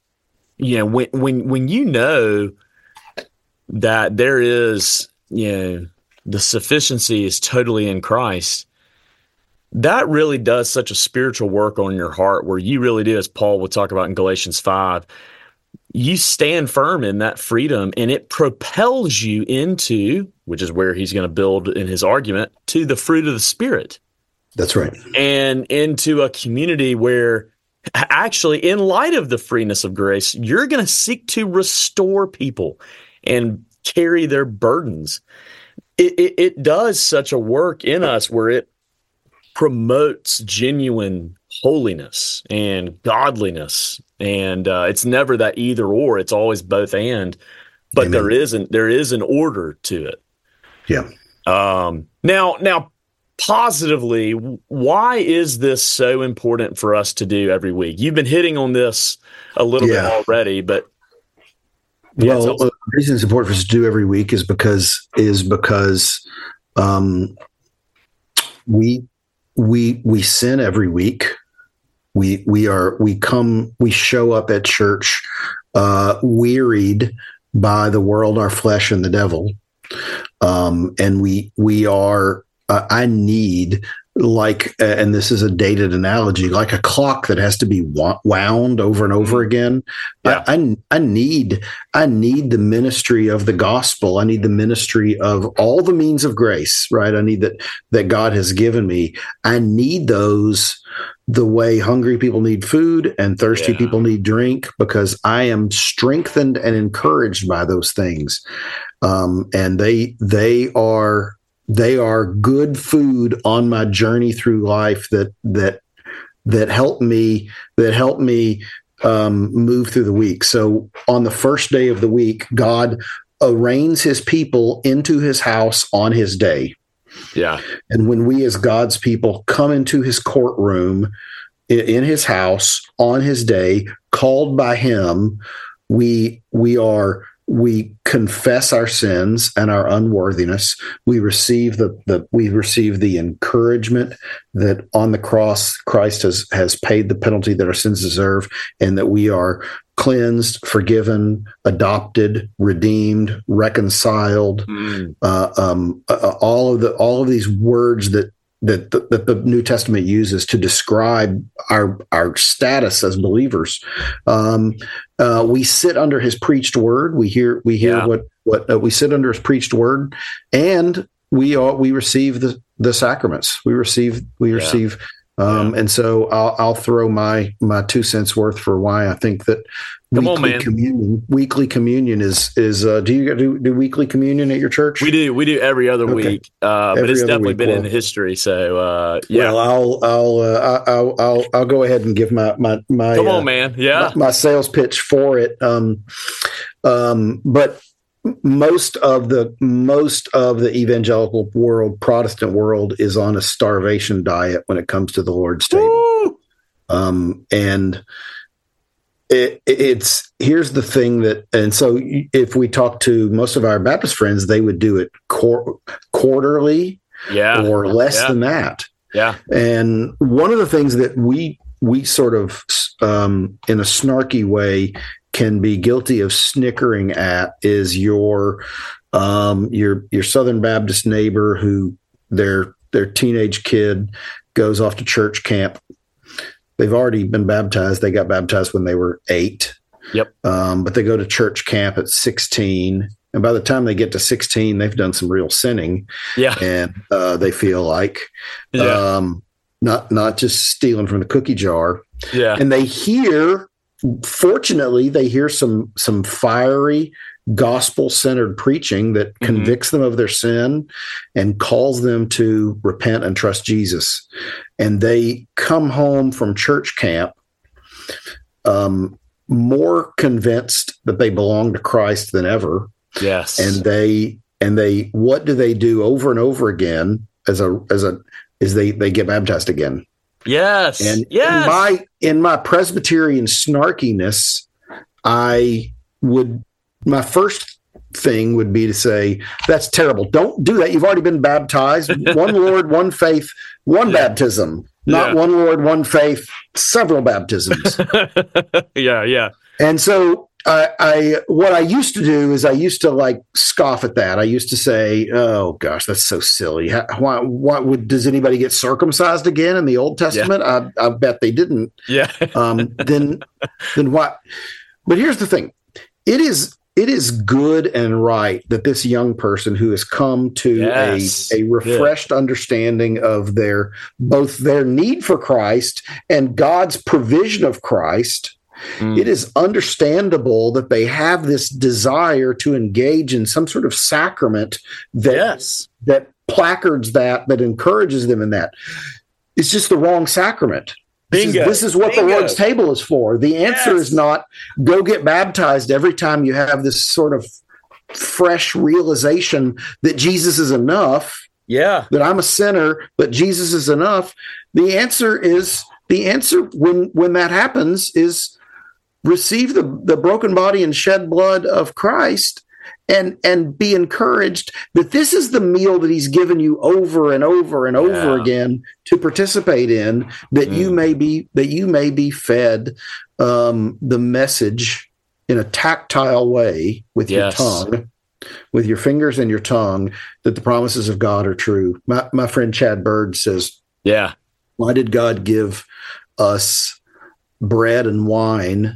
when you know that there is, the sufficiency is totally in Christ, that really does such a spiritual work on your heart, where you really do, as Paul would talk about in Galatians 5, you stand firm in that freedom, and it propels you into, which is where he's going to build in his argument, to the fruit of the Spirit. That's right. And into a community where, actually, in light of the freeness of grace, you're going to seek to restore people and carry their burdens. It does such a work in us where it promotes genuine holiness and godliness, and it's never that either or. It's always both and. But Amen. there is an order to it. Yeah. Now, positively, why is this so important for us to do every week? You've been hitting on this a little bit already, but. Well, the reason it's important for us to do every week is because we sin every week. We show up at church wearied by the world, our flesh, and the devil. And we are, I need, like, and this is a dated analogy, like a clock that has to be wound over and over again. Yeah. I need the ministry of the gospel. I need the ministry of all the means of grace, right? I need that God has given me. I need those the way hungry people need food and thirsty people need drink, because I am strengthened and encouraged by those things. And they are good food on my journey through life that help me move through the week. So on the first day of the week, God arraigns his people into his house on his day. Yeah. And when we as God's people come into his courtroom in his house on his day, called by him, we confess our sins and our unworthiness. We receive the encouragement that on the cross Christ has paid the penalty that our sins deserve, and that we are cleansed, forgiven, adopted, redeemed, reconciled. All of these words that the New Testament uses to describe our status as believers. We sit under his preached word. We hear what we sit under his preached word, and we receive the sacraments. We receive. And so I'll throw my 2 cents worth for why I think that weekly communion is. Do you do weekly communion at your church? We do every other week, but it's definitely been in the history. So yeah. Well, I'll go ahead and give my come on, man. Yeah, my sales pitch for it. But most of the evangelical world, Protestant world, is on a starvation diet when it comes to the Lord's table. And it's here's the thing and so if we talk to most of our Baptist friends, they would do it quarterly, or less than that. Yeah. And one of the things that we sort of in a snarky way can be guilty of snickering at is your Southern Baptist neighbor who their teenage kid goes off to church camp. They've already been baptized. They got baptized when they were 8. Yep. But they go to church camp at 16. And by the time they get to 16, they've done some real sinning. Yeah. And they feel like not just stealing from the cookie jar. Yeah. And fortunately, they hear some fiery gospel-centered preaching that convicts them of their sin and calls them to repent and trust Jesus. And they come home from church camp more convinced that they belong to Christ than ever. Yes. And they what do they do over and over again is they get baptized again. Yes. And in my Presbyterian snarkiness, my first thing would be to say, that's terrible. Don't do that. You've already been baptized. One Lord, one faith, one baptism. Not one Lord, one faith, several baptisms. Yeah. And so what I used to do is I used to like scoff at that. I used to say, "Oh gosh, that's so silly. Does anybody get circumcised again in the Old Testament?" Yeah. I bet they didn't. Yeah. Then what? But here's the thing: it is good and right that this young person who has come to a refreshed understanding of both their need for Christ and God's provision of Christ. It is understandable that they have this desire to engage in some sort of sacrament that placards that encourages them in that. It's just the wrong sacrament. This is what the Lord's table is for. The answer is not go get baptized every time you have this sort of fresh realization that Jesus is enough. Yeah. That I'm a sinner, but Jesus is enough. The answer when that happens is receive the broken body and shed blood of Christ and be encouraged that this is the meal that he's given you over and over and over again to participate in, that you may be fed the message in a tactile way with your tongue, with your fingers and your tongue, that the promises of God are true. My friend Chad Bird says, why did God give us bread and wine?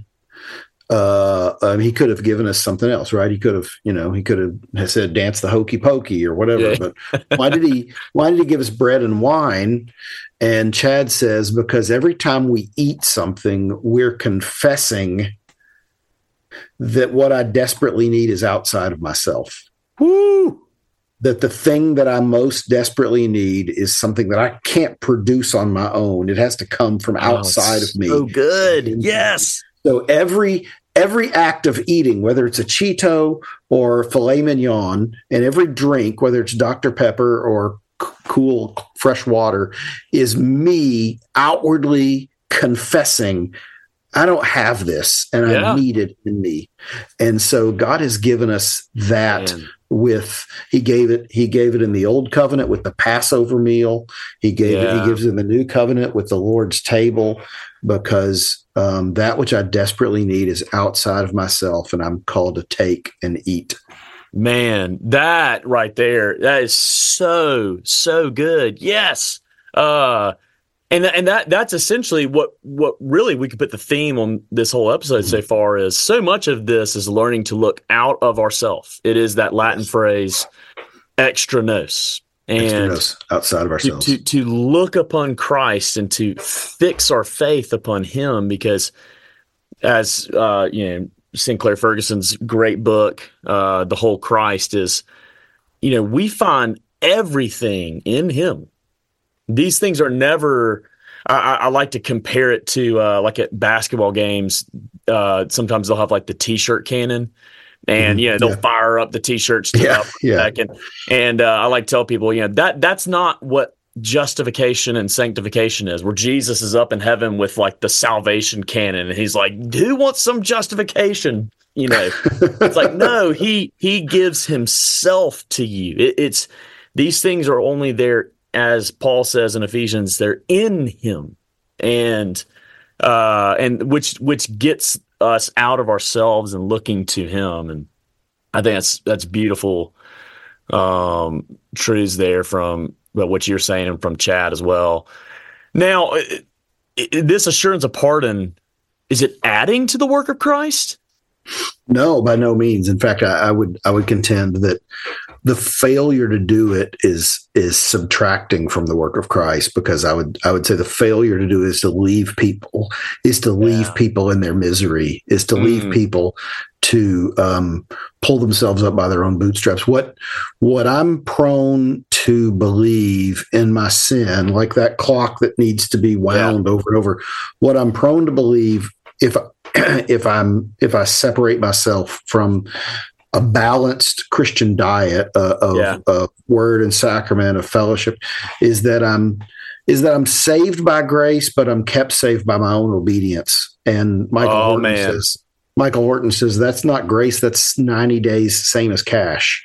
He could have given us something else, right? He could have said, dance the hokey pokey or whatever. Yeah. But why did he give us bread and wine? And Chad says, because every time we eat something, we're confessing that what I desperately need is outside of myself. Woo! That the thing that I most desperately need is something that I can't produce on my own. It has to come from outside of me. Oh, good. Yes. So every act of eating, whether it's a Cheeto or filet mignon, and every drink, whether it's Dr. Pepper or cool fresh water, is me outwardly confessing, I don't have this and I need it in me. And so God has given us that. He gave it in the old covenant with the Passover meal. He gives it in the new covenant with the Lord's table, because that which I desperately need is outside of myself, and I'm called to take and eat. Man, that right there, that is so good. Yes. And that's essentially what really we could put the theme on this whole episode so far is. So much of this is learning to look out of ourselves. It is that Latin phrase, extra nos. And outside of ourselves. To look upon Christ and to fix our faith upon him, because as Sinclair Ferguson's great book, The Whole Christ, is, we find everything in him. These things are never, I like to compare it to like at basketball games. Sometimes they'll have like the T-shirt cannon, and they'll fire up the T-shirts back. And I like to tell people, that's not what justification and sanctification is, where Jesus is up in heaven with like the salvation cannon, and he's like, who wants some justification? It's like, no, he gives himself to you. It's these things are only there, as Paul says in Ephesians, they're in him, and which gets us out of ourselves and looking to him. And I think that's beautiful truths there from what you're saying and from Chad as well. Now, this assurance of pardon, is it adding to the work of Christ? No, by no means. In fact, I would contend that the failure to do it is subtracting from the work of Christ, because I would say the failure to do it is to leave people in their misery, is to leave people to pull themselves up by their own bootstraps. What I'm prone to believe in my sin, like that clock that needs to be wound over and over, what I'm prone to believe if I separate myself from a balanced Christian diet of word and sacrament, of fellowship, is that I'm saved by grace, but I'm kept saved by my own obedience. And Michael Horton says that's not grace. That's 90 days, same as cash.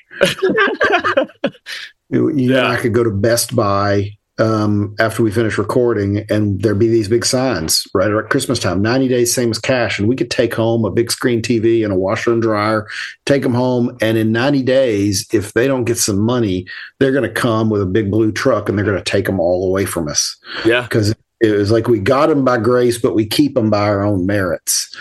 And I could go to Best Buy after we finish recording, and there'd be these big signs right at Christmas time, 90 days, same as cash. And we could take home a big screen TV and a washer and dryer, take them home. And in 90 days, if they don't get some money, they're going to come with a big blue truck and they're going to take them all away from us. Yeah. Because it was like, we got them by grace, but we keep them by our own merits.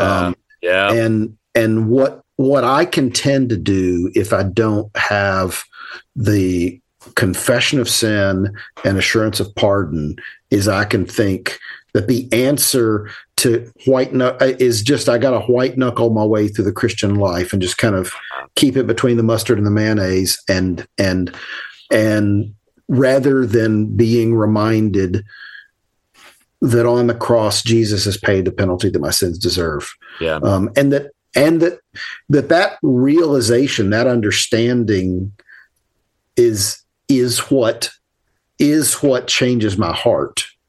And what I can tend to do if I don't have the confession of sin and assurance of pardon is I can think that the answer to is just, I got to white knuckle my way through the Christian life and just kind of keep it between the mustard and the mayonnaise, and rather than being reminded that on the cross Jesus has paid the penalty that my sins deserve. And that realization, that understanding is what changes my heart.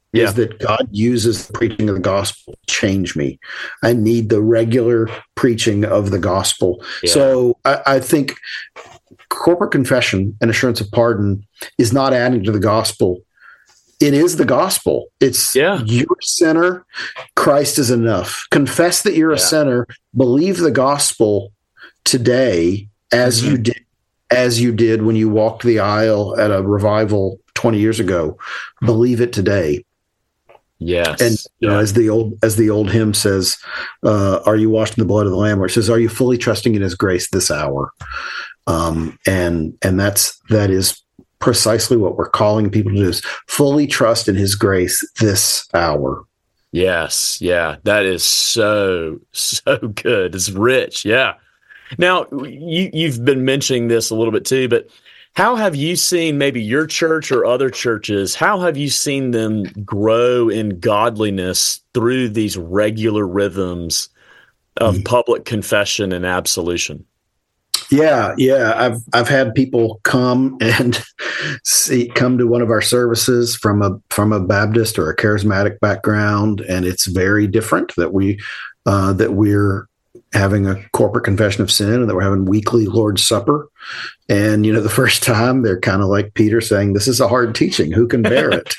is that God uses the preaching of the gospel to change me. I need the regular preaching of the gospel. Yeah. So I think corporate confession and assurance of pardon is not adding to the gospel. It is the gospel. It's you're a sinner. Christ is enough. Confess that you're a sinner. Believe the gospel today as you did when you walked the aisle at a revival 20 years ago. Believe it today. Yes. And as the old hymn says, are you washed in the blood of the Lamb? Or it says, are you fully trusting in his grace this hour? And that is precisely what we're calling people to do, is fully trust in his grace this hour. Yes. Yeah. That is so good. It's rich. Yeah. Now, you've been mentioning this a little bit too, but how have you seen maybe your church or other churches, how have you seen them grow in godliness through these regular rhythms of public confession and absolution? Yeah. I've had people come and come to one of our services from a Baptist or a charismatic background, and it's very different that we're having a corporate confession of sin and that we're having weekly Lord's Supper. And, the first time they're kind of like Peter saying, this is a hard teaching. Who can bear it?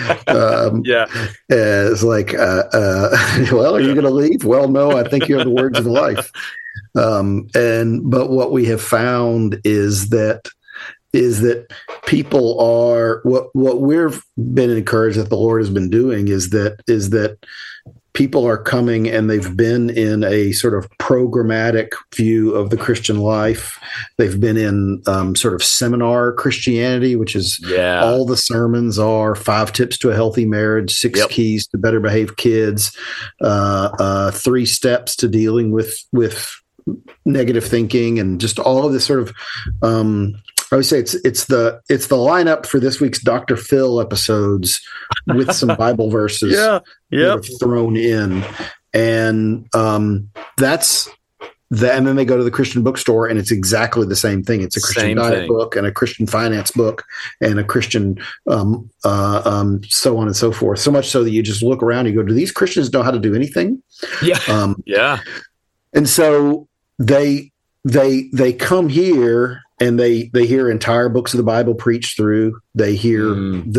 It's like, well, are you going to leave? Well, no, I think you have the words of life. But what we have found is that people are, what we've been encouraged that the Lord has been doing is that people are coming and they've been in a sort of programmatic view of the Christian life. They've been in sort of seminar Christianity, which is all the sermons are 5 tips to a healthy marriage, 6 keys to better behave kids, 3 steps to dealing with negative thinking, and just all of this sort of I would say it's the lineup for this week's Dr. Phil episodes with some Bible verses thrown in, and that's and then they go to the Christian bookstore and it's exactly the same thing. It's a Christian diet book and a Christian finance book and a Christian so on and so forth. So much so that you just look around and you go, do these Christians know how to do anything? And so they come here and they hear entire books of the Bible preached through. They hear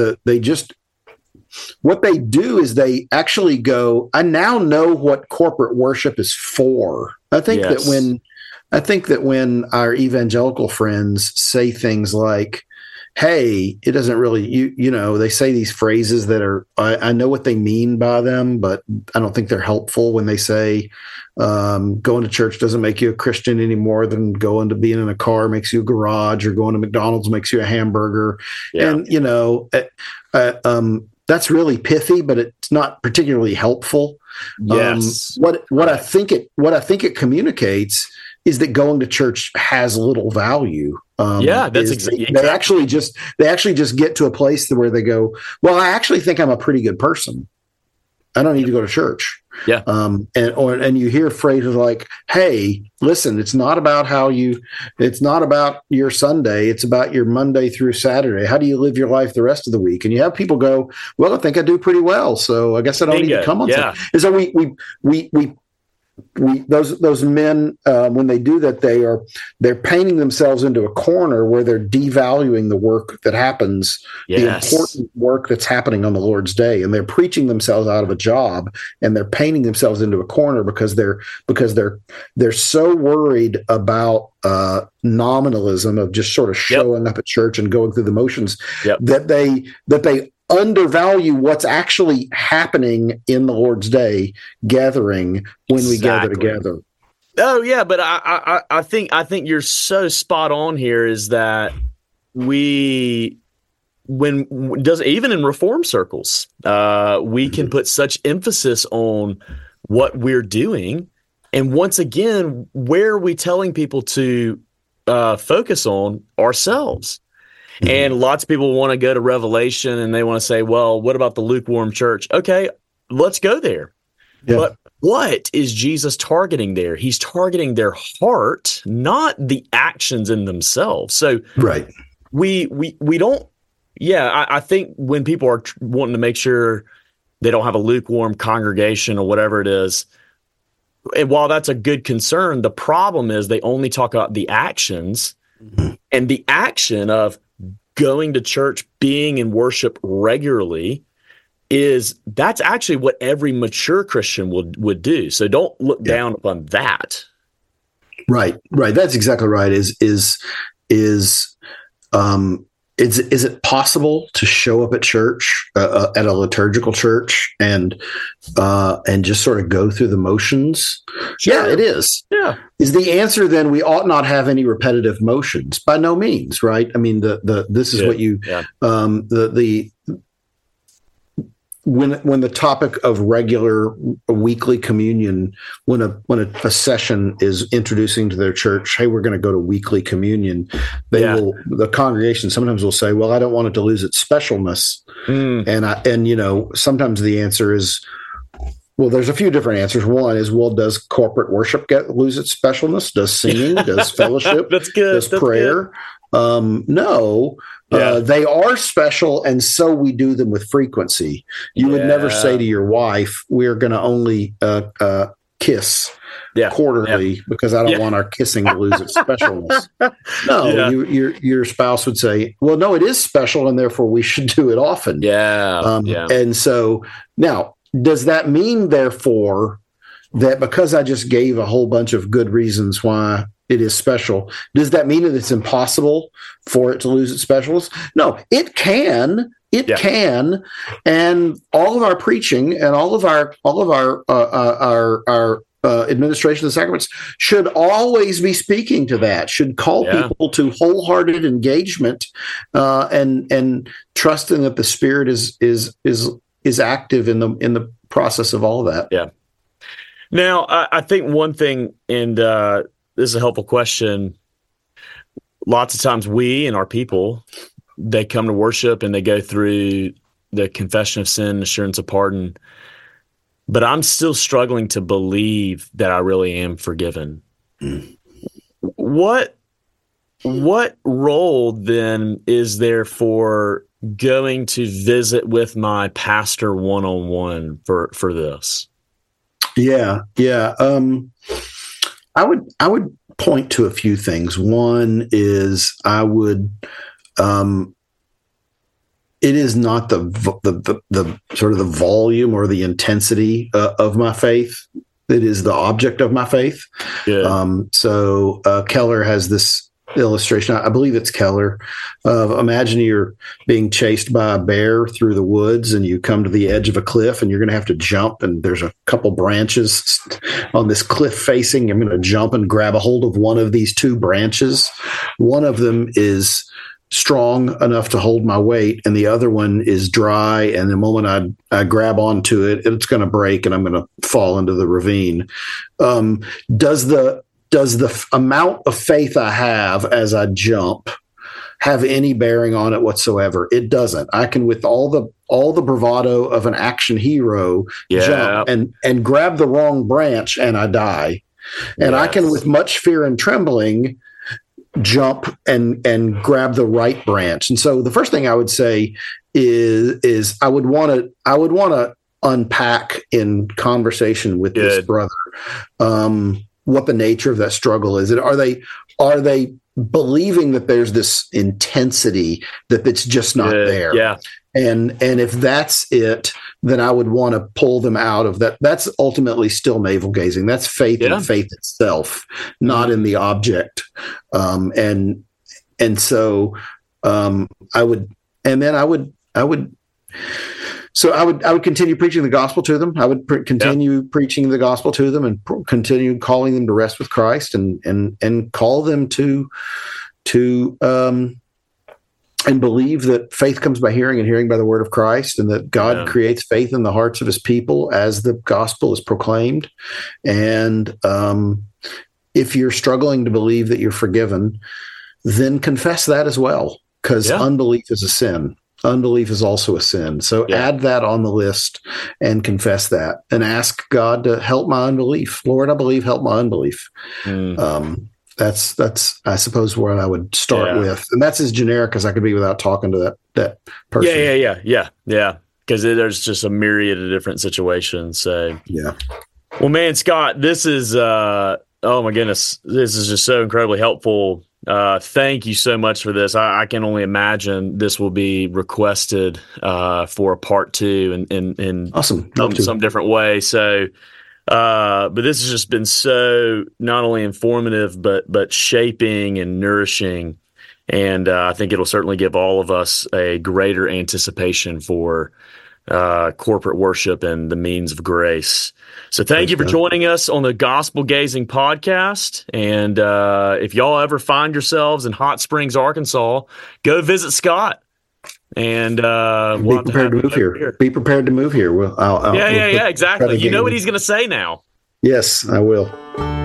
what they do is they actually go, I now know what corporate worship is for. I think that when our evangelical friends say things like, hey, it doesn't really, they say these phrases that are, I know what they mean by them, but I don't think they're helpful when they say, going to church doesn't make you a Christian any more than going to being in a car makes you a garage, or going to McDonald's makes you a hamburger. And, that's really pithy, but it's not particularly helpful. Yes. What I think it communicates is that going to church has little value. That's exactly. They actually just get to a place where they go, well, I actually think I'm a pretty good person. I don't need to go to church. Yeah. And you hear phrases like, hey, listen, it's not about your Sunday. It's about your Monday through Saturday. How do you live your life the rest of the week? And you have people go, well, I think I do pretty well, so I guess I don't need to come on Sunday. And so we those men, when they do that, they're painting themselves into a corner where they're devaluing the work that happens, the important work that's happening on the Lord's day, and they're preaching themselves out of a job, and they're painting themselves into a corner because they're so worried about nominalism of just sort of showing up at church and going through the motions that they undervalue what's actually happening in the Lord's day gathering when we gather together. Oh yeah, but I think you're so spot on here, is that even in Reform circles, we can put such emphasis on what we're doing, and once again, where are we telling people to focus on? Ourselves. And lots of people want to go to Revelation and they want to say, well, what about the lukewarm church? Okay, let's go there. Yeah. But what is Jesus targeting there? He's targeting their heart, not the actions in themselves. So we don't. Yeah, I think when people are wanting to make sure they don't have a lukewarm congregation or whatever it is. And while that's a good concern, the problem is they only talk about the actions, and the action of going to church, being in worship regularly, that's actually what every mature Christian would do. So don't look down upon that. Right. That's exactly right. Is it possible to show up at church, at a liturgical church, and just sort of go through the motions? Sure. Yeah, it is. Yeah. Is the answer then we ought not have any repetitive motions? By no means, right? I mean, this is what you when the topic of regular weekly communion, when a session is introducing to their church, hey, we're going to go to weekly communion, the congregation sometimes will say, well, I don't want it to lose its specialness. And sometimes the answer is, well, there's a few different answers. One is, well, does corporate worship lose its specialness? Does singing, does fellowship, That's good. does That's prayer? No. They are special, and so we do them with frequency. You would never say to your wife, we're going to only kiss quarterly because I don't want our kissing to lose its specialness. No, your spouse would say, well, no, it is special, and therefore we should do it often. And so now, does that mean, therefore, that because I just gave a whole bunch of good reasons why it is special, does that mean that it's impossible for it to lose its specialness? No, it can. It can, and all of our preaching and all of our administration of the sacraments should always be speaking to that. Should call people to wholehearted engagement and trusting that the Spirit is active in the process of all of that. Yeah. Now, I think one thing, and this is a helpful question. Lots of times we and our people, they come to worship and they go through the confession of sin, assurance of pardon, but I'm still struggling to believe that I really am forgiven. What role then is there for going to visit with my pastor one-on-one for this? Yeah. I would point to a few things. One is it is not the sort of the volume or the intensity of my faith. It is the object of my faith. So Keller has this illustration. I believe it's Keller. Imagine you're being chased by a bear through the woods, and you come to the edge of a cliff, and you're going to have to jump. And there's a couple branches on this cliff facing. I'm going to jump and grab a hold of one of these two branches. One of them is strong enough to hold my weight, and the other one is dry. And the moment I grab onto it, it's going to break, and I'm going to fall into the ravine. Does the amount of faith I have as I jump have any bearing on it whatsoever? It doesn't. I can, with all the bravado of an action hero, jump and grab the wrong branch, and I die. And I can, with much fear and trembling, jump and grab the right branch. And so the first thing I would say is I would want to unpack in conversation with this brother what the nature of that struggle is. And are they believing that there's this intensity that's just not there? Yeah. And if that's it, then I would want to pull them out of that. That's ultimately still navel gazing. That's faith in faith itself, not in the object. And so I would continue preaching the gospel to them. I would continue preaching the gospel to them, and continue calling them to rest with Christ, and call them to and believe that faith comes by hearing, and hearing by the word of Christ, and that God creates faith in the hearts of his people as the gospel is proclaimed. And if you're struggling to believe that you're forgiven, then confess that as well, because unbelief is a sin. Unbelief is also a sin. So add that on the list and confess that, and ask God to help my unbelief. Lord, I believe, help my unbelief. That's I suppose where I would start with. And that's as generic as I could be without talking to that person. Yeah. because there's just a myriad of different situations. So Yeah. Well, man, Scott, this is oh my goodness, this is just so incredibly helpful. Thank you so much for this. I can only imagine this will be requested for a part 2 in Awesome. some different way. So, but this has just been so not only informative but shaping and nourishing, and I think it'll certainly give all of us a greater anticipation for corporate worship and the means of grace. So thank you for joining us on the Gospel Gazing podcast. And if y'all ever find yourselves in Hot Springs, Arkansas, go visit Scott. And be prepared to move here. Be prepared to move here. Yeah, exactly. You know what he's going to say now. Yes, I will.